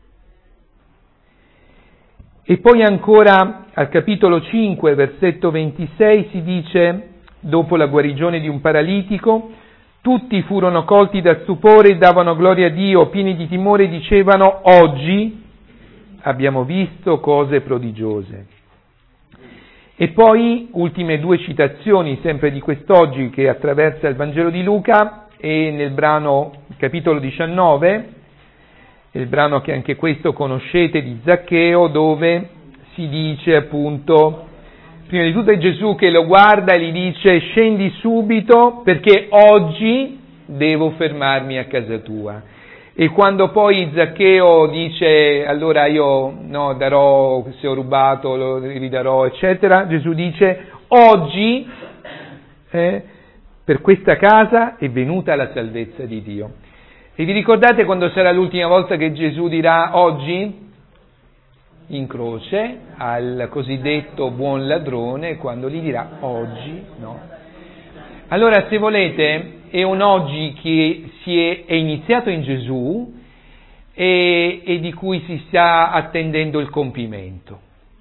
E poi ancora al capitolo cinque, versetto ventisei, si dice, dopo la guarigione di un paralitico, tutti furono colti da stupore e davano gloria a Dio, pieni di timore, dicevano, oggi abbiamo visto cose prodigiose. E poi, ultime due citazioni, sempre di quest'oggi, che attraversa il Vangelo di Luca, e nel brano capitolo diciannove, il brano che anche questo conoscete di Zaccheo, dove si dice appunto, prima di tutto è Gesù che lo guarda e gli dice: scendi subito perché oggi devo fermarmi a casa tua. E quando poi Zaccheo dice: allora io no, darò, se ho rubato lo ridarò, eccetera, Gesù dice: oggi eh, per questa casa è venuta la salvezza di Dio. E vi ricordate quando sarà l'ultima volta che Gesù dirà oggi? In croce al cosiddetto buon ladrone, quando gli dirà oggi no. Allora, se volete, è un oggi che si è, è iniziato in Gesù e, e di cui si sta attendendo il compimento.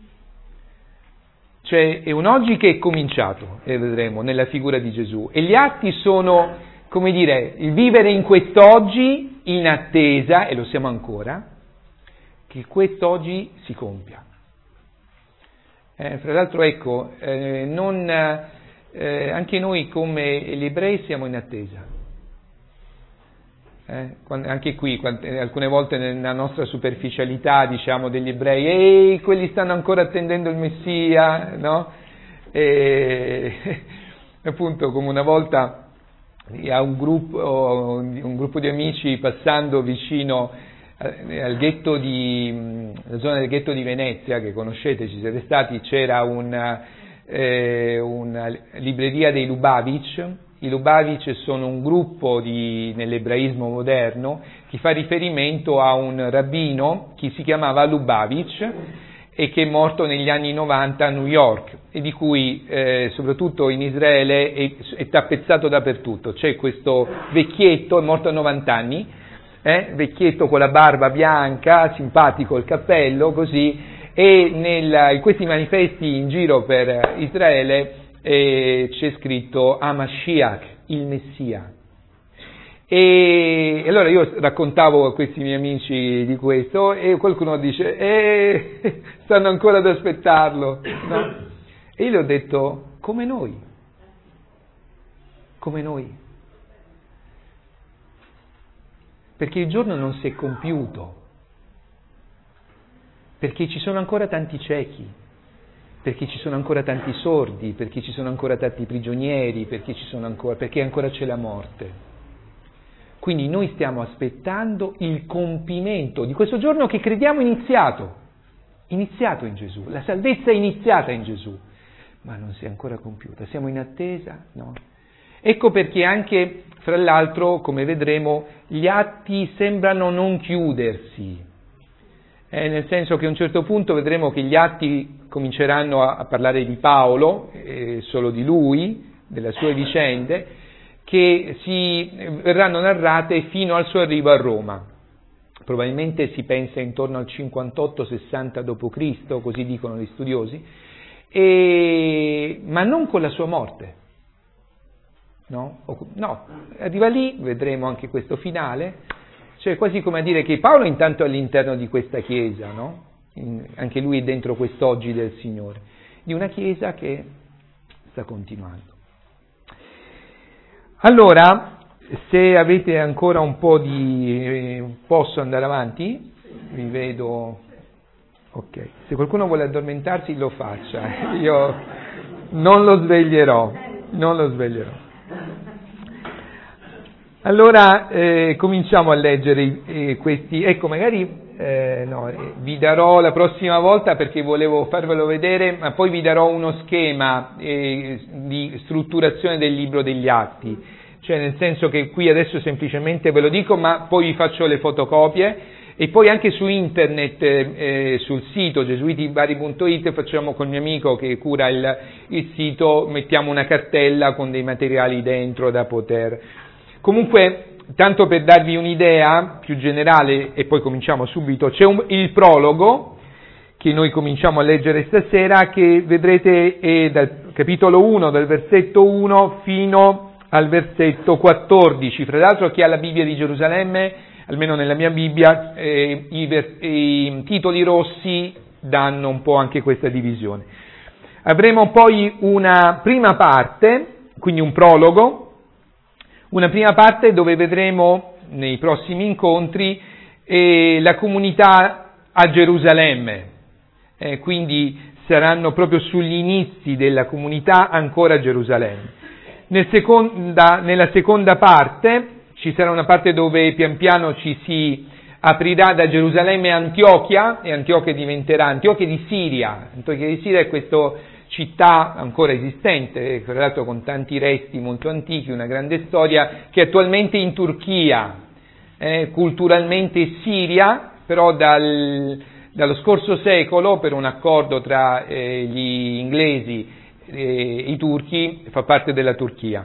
Cioè è un oggi che è cominciato, e vedremo, nella figura di Gesù. E gli atti sono, come dire, il vivere in quest'oggi in attesa, e lo siamo ancora, che quest'oggi si compia. Eh, fra l'altro, ecco, eh, non, eh, anche noi come gli ebrei siamo in attesa. Eh, quando, anche qui, quando, alcune volte nella nostra superficialità diciamo degli ebrei, ehi, quelli stanno ancora attendendo il Messia, no? E, appunto, come una volta a un gruppo, un gruppo di amici passando vicino al ghetto di, la zona del ghetto di Venezia, che conoscete, ci siete stati, c'era una, eh, una libreria dei Lubavitch. I Lubavitch sono un gruppo di, nell'ebraismo moderno che fa riferimento a un rabbino che si chiamava Lubavitch e che è morto negli anni novanta a New York e di cui eh, soprattutto in Israele è, è tappezzato dappertutto. C'è questo vecchietto, è morto a novanta anni, eh, vecchietto con la barba bianca, simpatico, il cappello, così, e nel, in questi manifesti in giro per Israele e c'è scritto Hamashiach, il Messia. E allora io raccontavo a questi miei amici di questo e qualcuno dice eh, stanno ancora ad aspettarlo, no? E io gli ho detto come noi, come noi, perché il giorno non si è compiuto, perché ci sono ancora tanti ciechi, perché ci sono ancora tanti sordi, perché ci sono ancora tanti prigionieri, perché, ci sono ancora, perché ancora c'è la morte. Quindi noi stiamo aspettando il compimento di questo giorno che crediamo iniziato, iniziato in Gesù, la salvezza è iniziata in Gesù, ma non si è ancora compiuta, siamo in attesa, no? Ecco perché anche, fra l'altro, come vedremo, gli atti sembrano non chiudersi. Eh, nel senso che a un certo punto vedremo che gli atti cominceranno a, a parlare di Paolo, eh, solo di lui, delle sue vicende, che si verranno narrate fino al suo arrivo a Roma. Probabilmente si pensa intorno al cinquantotto sessanta dopo Cristo, così dicono gli studiosi, e, ma non con la sua morte. No? No, arriva lì, vedremo anche questo finale. Cioè quasi come a dire che Paolo intanto è all'interno di questa chiesa, no? In, anche lui è dentro quest'oggi del Signore, di una chiesa che sta continuando. Allora, se avete ancora un po' di... Eh, posso andare avanti? Vi vedo... Ok, se qualcuno vuole addormentarsi lo faccia, io non lo sveglierò, non lo sveglierò. Allora eh, cominciamo a leggere eh, questi, ecco magari eh, no, eh, vi darò la prossima volta perché volevo farvelo vedere, ma poi vi darò uno schema eh, di strutturazione del libro degli Atti, cioè nel senso che qui adesso semplicemente ve lo dico, ma poi vi faccio le fotocopie e poi anche su internet, eh, sul sito gesuitivari punto it facciamo con il mio amico che cura il, il sito, mettiamo una cartella con dei materiali dentro da poter... Comunque, tanto per darvi un'idea più generale, e poi cominciamo subito, c'è un, il prologo, che noi cominciamo a leggere stasera, che vedrete è dal capitolo uno, dal versetto uno fino al versetto quattordici. Fra l'altro chi ha la Bibbia di Gerusalemme, almeno nella mia Bibbia, eh, i, ver- i titoli rossi danno un po' anche questa divisione. Avremo poi una prima parte, quindi un prologo, Una prima parte dove vedremo nei prossimi incontri eh, la comunità a Gerusalemme, eh, quindi saranno proprio sugli inizi della comunità ancora a Gerusalemme. Nel seconda, nella seconda parte ci sarà una parte dove pian piano ci si aprirà da Gerusalemme a Antiochia, e Antiochia diventerà Antiochia di Siria. Antiochia di Siria è questa città ancora esistente, tra l'altro con tanti resti molto antichi, una grande storia, che attualmente è in Turchia, eh, culturalmente Siria, però dal, dallo scorso secolo, per un accordo tra eh, gli inglesi e i turchi, fa parte della Turchia.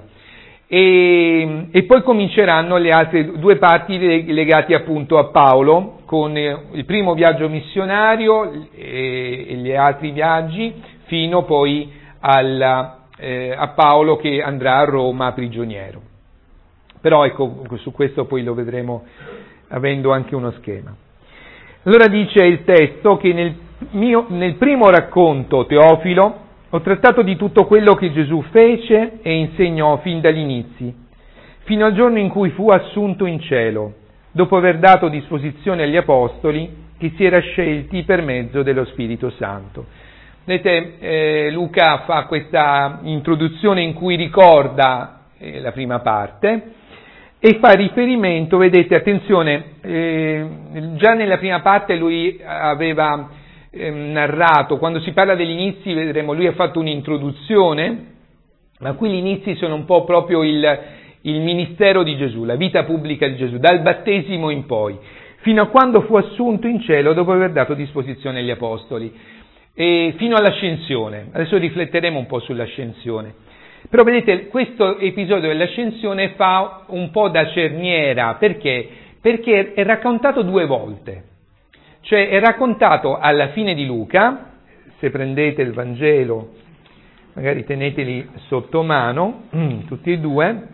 E, e poi cominceranno le altre due parti legate appunto a Paolo, con il primo viaggio missionario e, e gli altri viaggi, fino poi alla, eh, a Paolo che andrà a Roma prigioniero. Però ecco, su questo poi lo vedremo avendo anche uno schema. Allora dice il testo che nel, mio, nel primo racconto, Teofilo, ho trattato di tutto quello che Gesù fece e insegnò fin dagli inizi, fino al giorno in cui fu assunto in cielo, dopo aver dato disposizione agli apostoli che si era scelti per mezzo dello Spirito Santo. Vedete, eh, Luca fa questa introduzione in cui ricorda eh, la prima parte e fa riferimento, vedete, attenzione, eh, già nella prima parte lui aveva narrato, quando si parla degli inizi vedremo, lui ha fatto un'introduzione, ma qui gli inizi sono un po' proprio il, il ministero di Gesù, la vita pubblica di Gesù, dal battesimo in poi, fino a quando fu assunto in cielo dopo aver dato disposizione agli apostoli, e fino all'ascensione. Adesso rifletteremo un po' sull'ascensione. Però vedete, questo episodio dell'ascensione fa un po' da cerniera, perché? Perché è raccontato due volte. Cioè è raccontato alla fine di Luca, se prendete il Vangelo, magari teneteli sotto mano, tutti e due,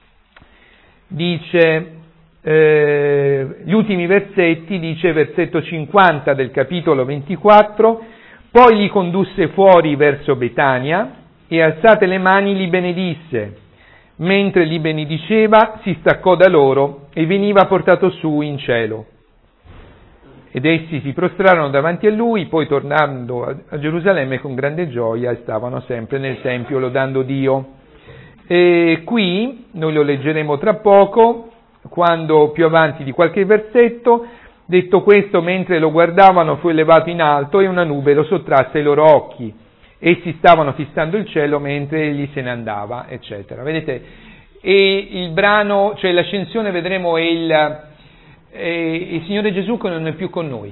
dice, eh, gli ultimi versetti, dice versetto cinquanta del capitolo ventiquattro, poi li condusse fuori verso Betania e alzate le mani li benedisse, mentre li benediceva si staccò da loro e veniva portato su in cielo. Ed essi si prostrarono davanti a lui, poi tornando a Gerusalemme con grande gioia stavano sempre nel Tempio lodando Dio. E qui, noi lo leggeremo tra poco, quando più avanti di qualche versetto, detto questo, mentre lo guardavano fu elevato in alto e una nube lo sottrasse ai loro occhi. Essi stavano fissando il cielo mentre egli se ne andava, eccetera. Vedete? E il brano, cioè l'ascensione, vedremo, è il... E il Signore Gesù che non è più con noi,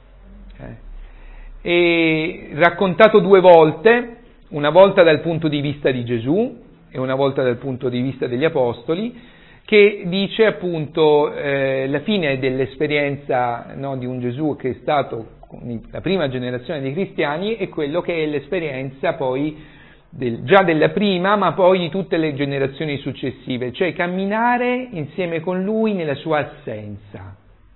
eh. È raccontato due volte, una volta dal punto di vista di Gesù e una volta dal punto di vista degli Apostoli, che dice appunto eh, la fine dell'esperienza, no, di un Gesù che è stato la prima generazione dei cristiani e quello che è l'esperienza poi Del, già della prima, ma poi di tutte le generazioni successive, cioè camminare insieme con lui nella sua assenza.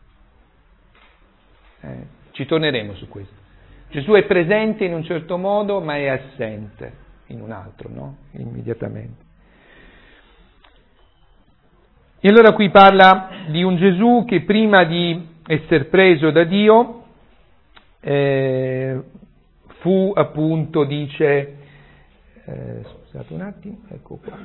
Eh, ci torneremo su questo. Gesù è presente in un certo modo, ma è assente in un altro, no? Immediatamente. E allora qui parla di un Gesù che prima di essere preso da Dio eh, fu appunto, dice, Eh, scusate un attimo, ecco qua,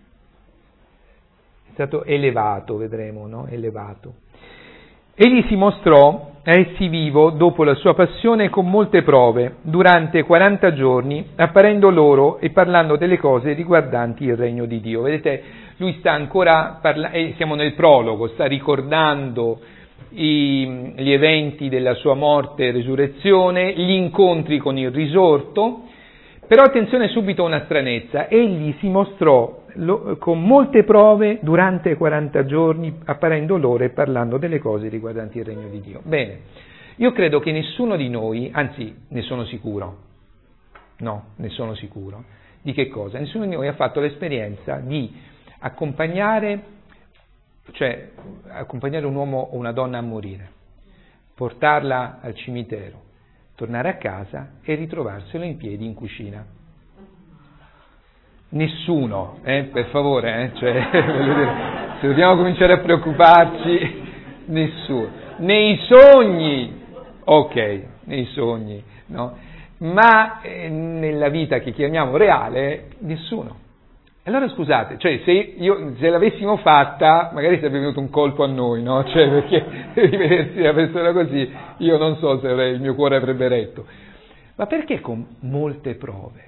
è stato elevato, vedremo, no? Elevato. Egli si mostrò a essi vivo dopo la sua passione con molte prove, durante quaranta giorni, apparendo loro e parlando delle cose riguardanti il regno di Dio. Vedete, lui sta ancora parlando, eh, siamo nel prologo, sta ricordando i, gli eventi della sua morte e resurrezione, gli incontri con il risorto. Però attenzione subito a una stranezza, egli si mostrò lo, con molte prove durante quaranta giorni, apparendo loro e parlando delle cose riguardanti il regno di Dio. Bene, io credo che nessuno di noi, anzi ne sono sicuro, no, ne sono sicuro, di che cosa? Nessuno di noi ha fatto l'esperienza di accompagnare, cioè accompagnare un uomo o una donna a morire, portarla al cimitero, tornare a casa e ritrovarselo in piedi in cucina. Nessuno, eh, per favore, eh, cioè, voglio dire, se dobbiamo cominciare a preoccuparci, nessuno. Nei sogni, ok, nei sogni, no? Ma eh, nella vita che chiamiamo reale, nessuno. Allora scusate, cioè se, io, se l'avessimo fatta, magari sarebbe venuto un colpo a noi, no? Cioè perché rivedersi una persona così, io non so se avrei, il mio cuore avrebbe retto. Ma perché con molte prove?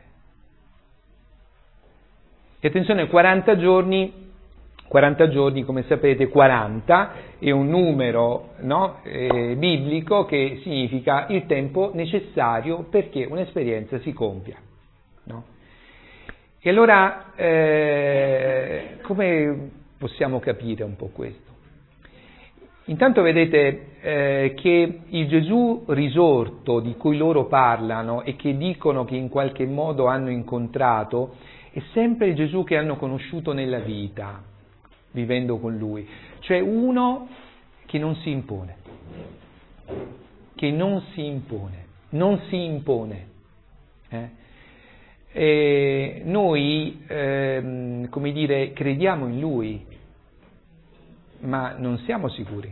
E attenzione, quaranta giorni, quaranta giorni, come sapete, quaranta è un numero, no, eh, biblico che significa il tempo necessario perché un'esperienza si compia, no? E allora, eh, come possiamo capire un po' questo? Intanto vedete eh, che il Gesù risorto di cui loro parlano e che dicono che in qualche modo hanno incontrato è sempre il Gesù che hanno conosciuto nella vita, vivendo con Lui, cioè uno che non si impone, che non si impone, non si impone. Eh? E noi, ehm, come dire, crediamo in Lui, ma non siamo sicuri.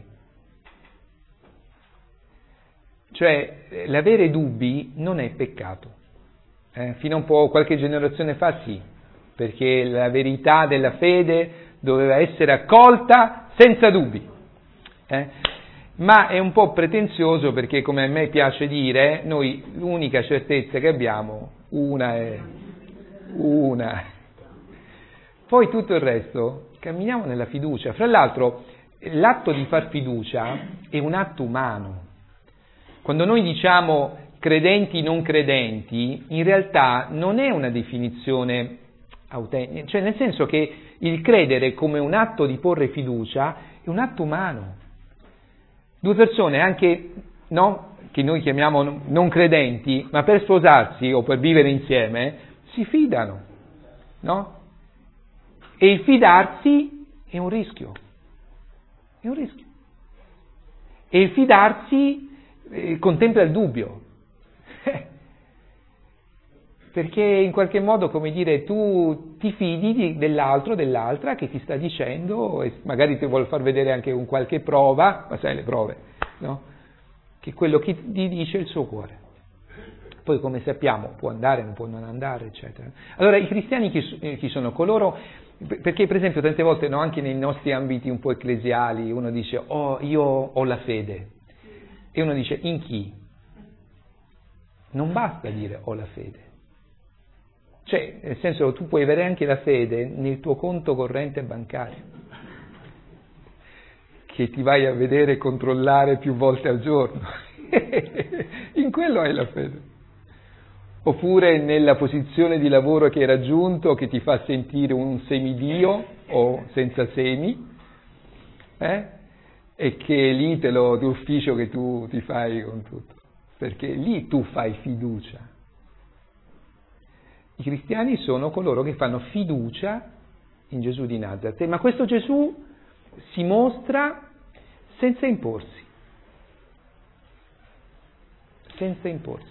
Cioè, l'avere dubbi non è peccato. Eh, fino a un po' qualche generazione fa sì, perché la verità della fede doveva essere accolta senza dubbi. Eh? Ma è un po' pretenzioso perché, come a me piace dire, noi l'unica certezza che abbiamo, una è una. Poi tutto il resto, camminiamo nella fiducia. Fra l'altro, l'atto di far fiducia è un atto umano. Quando noi diciamo credenti non credenti, in realtà non è una definizione autentica, cioè nel senso che il credere come un atto di porre fiducia è un atto umano. Due persone anche, no, che noi chiamiamo non credenti, ma per sposarsi o per vivere insieme, si fidano, no? E il fidarsi è un rischio, è un rischio. E il fidarsi eh, contempla il dubbio. Perché in qualche modo, come dire, tu ti fidi di, dell'altro, dell'altra che ti sta dicendo, e magari ti vuole far vedere anche un qualche prova, ma sai le prove, no? Che quello che ti dice è il suo cuore. Poi, come sappiamo, può andare, non può non andare, eccetera. Allora, i cristiani chi, chi sono? Coloro, perché per esempio tante volte, no, anche nei nostri ambiti un po' ecclesiali, uno dice, oh, io ho la fede, e uno dice, in chi? Non basta dire ho la fede. Cioè, nel senso, tu puoi avere anche la fede nel tuo conto corrente bancario, che ti vai a vedere e controllare più volte al giorno. In quello hai la fede. Oppure nella posizione di lavoro che hai raggiunto, che ti fa sentire un semidio o senza semi, eh? E che lì te lo d'ufficio che tu ti fai con tutto, perché lì tu fai fiducia. I cristiani sono coloro che fanno fiducia in Gesù di Nazaret, ma questo Gesù si mostra senza imporsi, senza imporsi.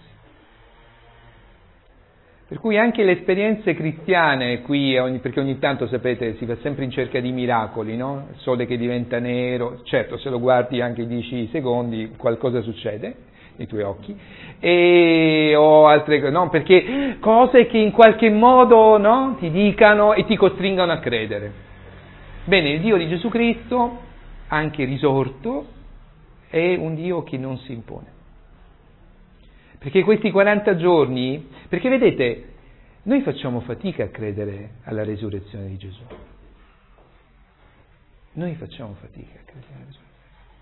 Per cui anche le esperienze cristiane qui, ogni, perché ogni tanto, sapete, si va sempre in cerca di miracoli, no? Il sole che diventa nero, certo, se lo guardi anche dieci secondi, qualcosa succede nei tuoi occhi, e, o altre cose, no? Perché cose che in qualche modo, no, ti dicano e ti costringono a credere. Bene, il Dio di Gesù Cristo, anche risorto, è un Dio che non si impone. Perché questi quaranta giorni, perché vedete, noi facciamo fatica a credere alla resurrezione di Gesù. Noi facciamo fatica a credere alla resurrezione.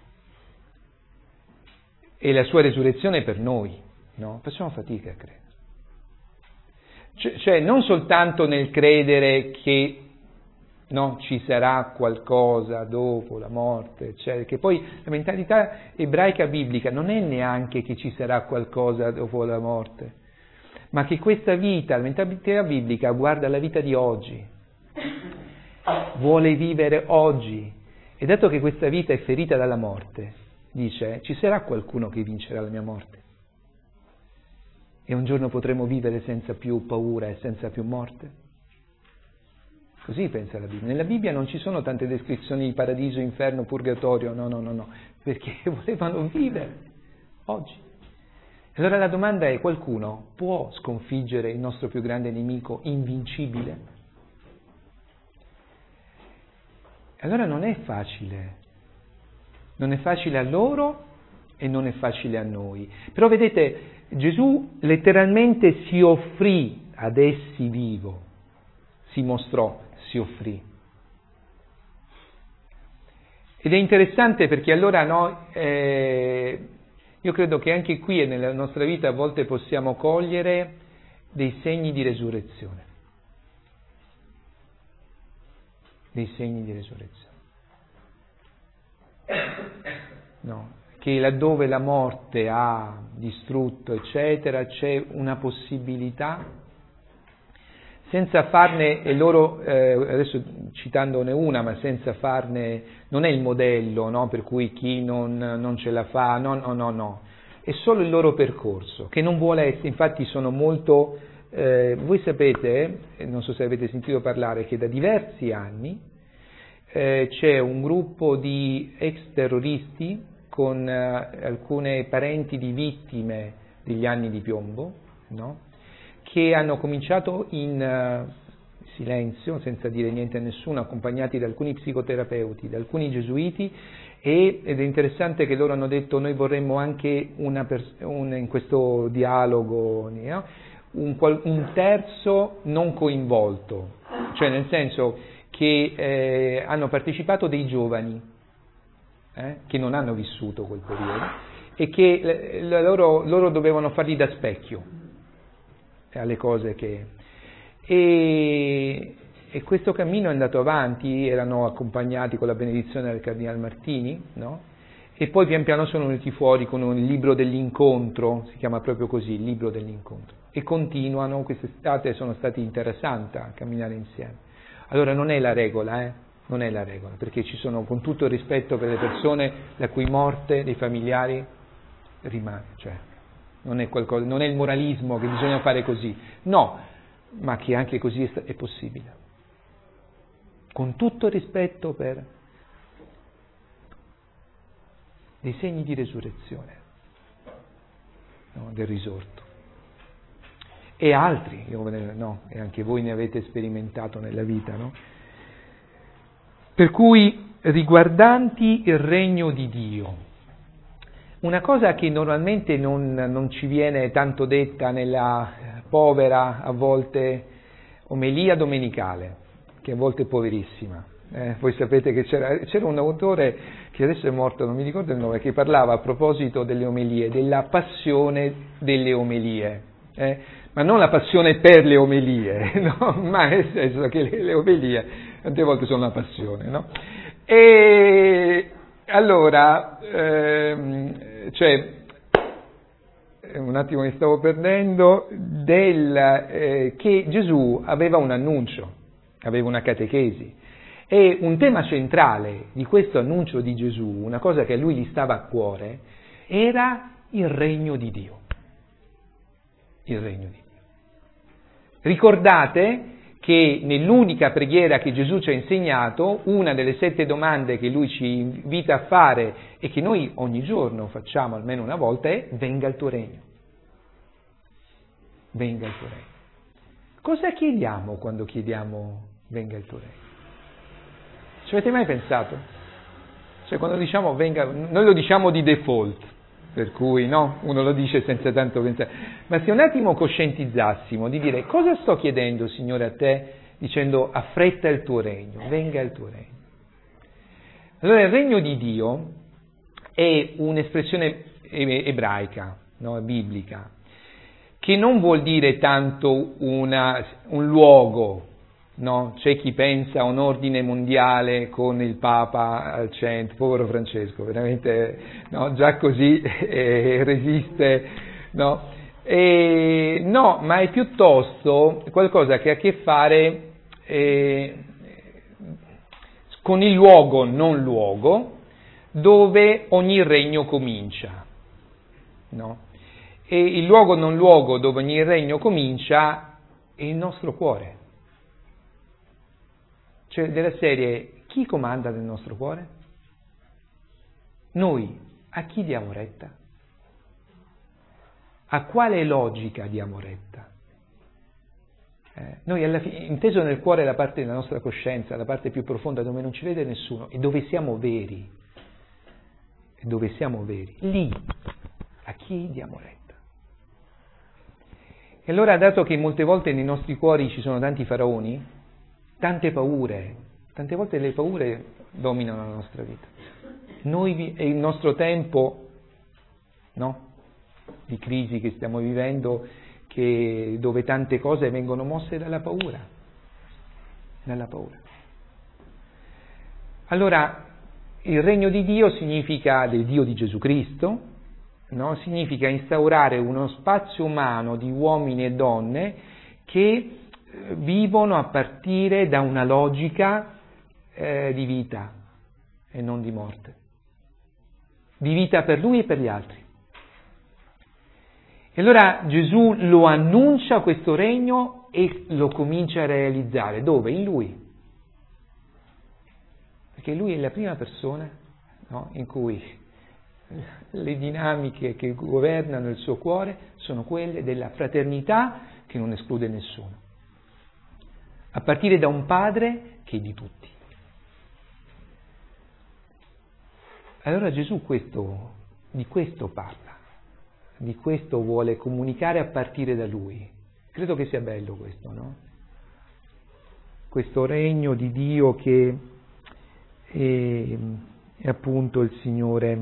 E la sua resurrezione è per noi, no? Facciamo fatica a credere. Cioè, cioè non soltanto nel credere che no, ci sarà qualcosa dopo la morte, eccetera, che poi la mentalità ebraica biblica non è neanche che ci sarà qualcosa dopo la morte, ma che questa vita, la mentalità biblica guarda la vita di oggi, vuole vivere oggi, e dato che questa vita è ferita dalla morte, dice, ci sarà qualcuno che vincerà la mia morte, e un giorno potremo vivere senza più paura e senza più morte. Così pensa la Bibbia. Nella Bibbia non ci sono tante descrizioni di paradiso, inferno, purgatorio, no, no, no, no, perché volevano vivere oggi. Allora la domanda è: qualcuno può sconfiggere il nostro più grande nemico invincibile? Allora non è facile, non è facile a loro e non è facile a noi. Però vedete, Gesù letteralmente si offrì ad essi vivo, si mostrò, si offrì. Ed è interessante perché allora noi, eh, io credo che anche qui e nella nostra vita a volte possiamo cogliere dei segni di resurrezione. Dei segni di resurrezione. No, che laddove la morte ha distrutto, eccetera, c'è una possibilità, senza farne, e loro, eh, adesso citandone una, ma senza farne, non è il modello, no, per cui chi non, non ce la fa, no, no, no, no, è solo il loro percorso, che non vuole essere, infatti sono molto, eh, voi sapete, non so se avete sentito parlare, che da diversi anni eh, c'è un gruppo di ex terroristi con eh, alcune parenti di vittime degli anni di piombo, no? Che hanno cominciato in uh, silenzio, senza dire niente a nessuno, accompagnati da alcuni psicoterapeuti, da alcuni gesuiti, e, ed è interessante che loro hanno detto: noi vorremmo anche una pers- un, in questo dialogo, no? un, un terzo non coinvolto, cioè nel senso che eh, hanno partecipato dei giovani eh, che non hanno vissuto quel periodo e che l- loro, loro dovevano fargli da specchio alle cose che... E, e questo cammino è andato avanti, erano accompagnati con la benedizione del Cardinal Martini, no? E poi pian piano sono venuti fuori con un libro dell'incontro, si chiama proprio così, il libro dell'incontro, e continuano, quest'estate sono stati in Terra Santa a camminare insieme. Allora non è la regola, eh? Non è la regola, perché ci sono, con tutto il rispetto per le persone la cui morte dei familiari rimane, cioè non è qualcosa, non è il moralismo che bisogna fare così, no, ma che anche così è, è possibile, con tutto il rispetto per dei segni di resurrezione, no, del risorto, e altri, io, no, e anche voi ne avete sperimentato nella vita, no? Per cui riguardanti il regno di Dio. Una cosa che normalmente non, non ci viene tanto detta nella povera, a volte, omelia domenicale, che a volte è poverissima. Eh, voi sapete che c'era, c'era un autore che adesso è morto, non mi ricordo il nome, che parlava a proposito delle omelie, della passione delle omelie, eh? Ma non la passione per le omelie, no? Ma nel senso che le, le omelie tante volte sono una passione, no? E allora... Ehm, cioè, un attimo mi stavo perdendo, del, eh, che Gesù aveva un annuncio, aveva una catechesi, e un tema centrale di questo annuncio di Gesù, una cosa che a lui gli stava a cuore, era il regno di Dio. Il regno di Dio. Ricordate che nell'unica preghiera che Gesù ci ha insegnato, una delle sette domande che lui ci invita a fare e che noi ogni giorno facciamo almeno una volta è: venga il tuo regno. Venga il tuo regno. Cosa chiediamo quando chiediamo venga il tuo regno? Ci avete mai pensato? Cioè quando diciamo venga, noi lo diciamo di default, per cui no, uno lo dice senza tanto pensare, ma se un attimo coscientizzassimo di dire: cosa sto chiedendo, Signore, a te, dicendo affretta il tuo regno, venga il tuo regno. Allora il regno di Dio è un'espressione ebraica, no, biblica, che non vuol dire tanto una, un luogo, no? C'è chi pensa a un ordine mondiale con il Papa al centro, povero Francesco, veramente, no, già così eh, resiste, no? E, no, ma è piuttosto qualcosa che ha a che fare eh, con il luogo non luogo dove ogni regno comincia, no? E il luogo non luogo dove ogni regno comincia è il nostro cuore. Cioè della serie, chi comanda nel nostro cuore? Noi a chi diamo retta? A quale logica diamo retta? Eh, noi alla fine, inteso nel cuore la parte della nostra coscienza, la parte più profonda dove non ci vede nessuno e dove siamo veri, e dove siamo veri, lì a chi diamo retta? E allora, dato che molte volte nei nostri cuori ci sono tanti faraoni, tante paure, tante volte le paure dominano la nostra vita. Noi e il nostro tempo, no? Di crisi che stiamo vivendo, che, dove tante cose vengono mosse dalla paura, dalla paura. Allora, il regno di Dio significa, del Dio di Gesù Cristo, no? Significa instaurare uno spazio umano di uomini e donne che vivono a partire da una logica eh, di vita e non di morte, di vita per lui e per gli altri. E allora Gesù lo annuncia questo regno e lo comincia a realizzare. Dove? In Lui. Perché Lui è la prima persona, no, in cui le dinamiche che governano il suo cuore sono quelle della fraternità che non esclude nessuno. A partire da un padre che è di tutti. Allora Gesù questo, di questo parla. Di questo vuole comunicare a partire da Lui. Credo che sia bello questo, no? Questo regno di Dio che è, è appunto il Signore,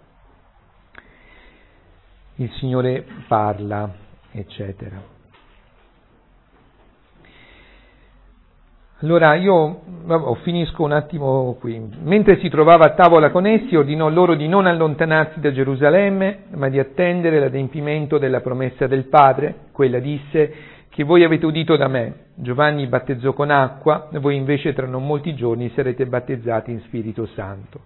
il Signore parla, eccetera. Allora io vabbè, finisco un attimo qui. Mentre si trovava a tavola con essi, ordinò loro di non allontanarsi da Gerusalemme, ma di attendere l'adempimento della promessa del Padre. Quella disse: che voi avete udito da me. Giovanni battezzò con acqua, voi invece tra non molti giorni sarete battezzati in Spirito Santo.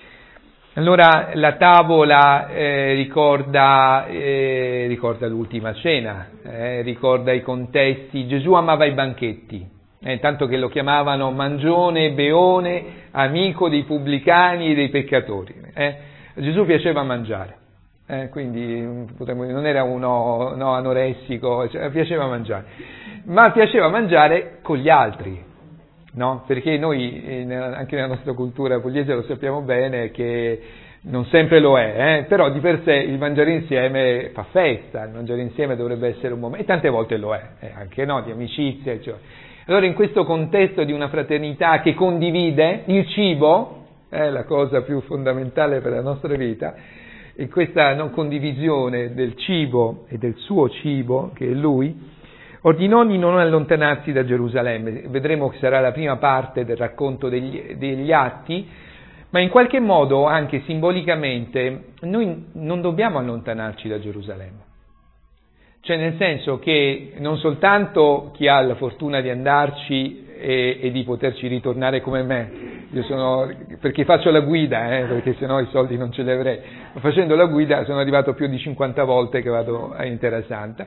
Allora la tavola eh, ricorda, eh, ricorda l'ultima cena, eh, ricorda i contesti. Gesù amava i banchetti. Eh, tanto che lo chiamavano mangione, beone, amico dei pubblicani e dei peccatori. Eh. Gesù piaceva mangiare, eh, quindi potremmo dire, non era uno no, anoressico, cioè, piaceva mangiare, ma piaceva mangiare con gli altri, no? Perché noi, eh, anche nella nostra cultura pugliese lo sappiamo bene che non sempre lo è, eh, però di per sé il mangiare insieme fa festa, il mangiare insieme dovrebbe essere un momento, e tante volte lo è, eh, anche no, di amicizia, cioè. Allora in questo contesto di una fraternità che condivide il cibo, è la cosa più fondamentale per la nostra vita, in questa non condivisione del cibo e del suo cibo, che è Lui, ordinò di non allontanarsi da Gerusalemme. Vedremo che sarà la prima parte del racconto degli, degli Atti, ma in qualche modo, anche simbolicamente, noi non dobbiamo allontanarci da Gerusalemme. Cioè nel senso che non soltanto chi ha la fortuna di andarci e, e di poterci ritornare come me, io sono, perché faccio la guida, eh, perché sennò i soldi non ce li avrei, ma facendo la guida sono arrivato più di cinquanta volte che vado in Terra Santa,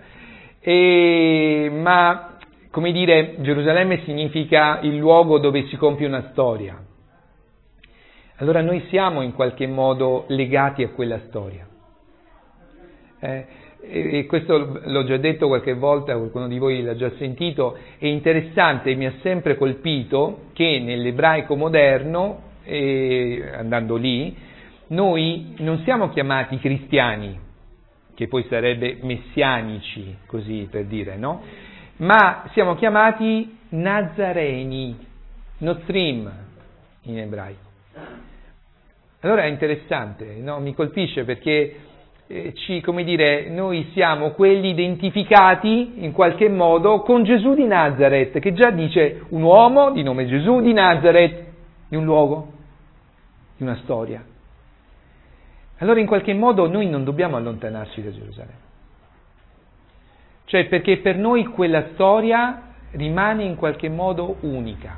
e, ma come dire, Gerusalemme significa il luogo dove si compie una storia. Allora noi siamo in qualche modo legati a quella storia. Eh, e questo l'ho già detto qualche volta, qualcuno di voi l'ha già sentito, è interessante, mi ha sempre colpito che nell'ebraico moderno, eh, andando lì, noi non siamo chiamati cristiani, che poi sarebbe messianici, così per dire, no? Ma siamo chiamati nazareni, nozrim in ebraico. Allora è interessante, no? Mi colpisce perché Ci, come dire, noi siamo quelli identificati in qualche modo con Gesù di Nazaret, che già dice un uomo di nome Gesù di Nazaret, di un luogo, di una storia. Allora in qualche modo noi non dobbiamo allontanarci da Gerusalemme, cioè perché per noi quella storia rimane in qualche modo unica.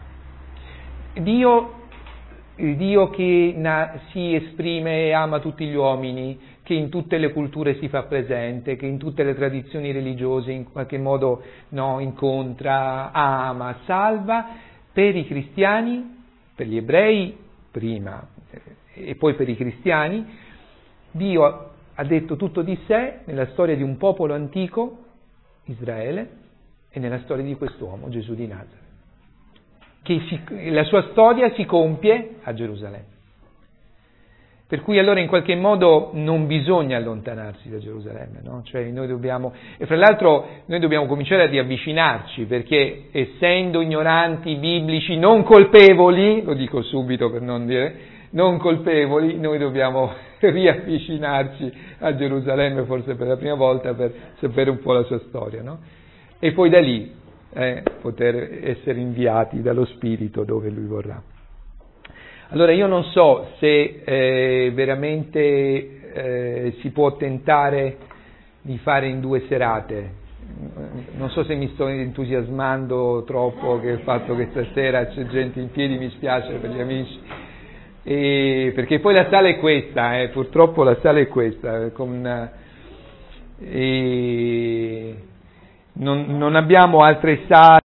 Dio, il Dio che na, si esprime e ama tutti gli uomini, che in tutte le culture si fa presente, che in tutte le tradizioni religiose in qualche modo no, incontra, ama, salva, per i cristiani, per gli ebrei prima e poi per i cristiani, Dio ha detto tutto di sé nella storia di un popolo antico, Israele, e nella storia di quest'uomo, Gesù di Nazareth, che si, la sua storia si compie a Gerusalemme. Per cui allora in qualche modo non bisogna allontanarsi da Gerusalemme, no? Cioè noi dobbiamo, e fra l'altro noi dobbiamo cominciare a riavvicinarci, perché essendo ignoranti, biblici, non colpevoli, lo dico subito per non dire, non colpevoli, noi dobbiamo riavvicinarci a Gerusalemme forse per la prima volta per sapere un po' la sua storia, no? E poi da lì eh, poter essere inviati dallo Spirito dove Lui vorrà. Allora io non so se eh, veramente eh, si può tentare di fare in due serate, non so se mi sto entusiasmando troppo che il fatto che stasera c'è gente in piedi mi spiace per gli amici, e, perché poi la sala è questa, eh, purtroppo la sala è questa, con, e non, non abbiamo altre sale.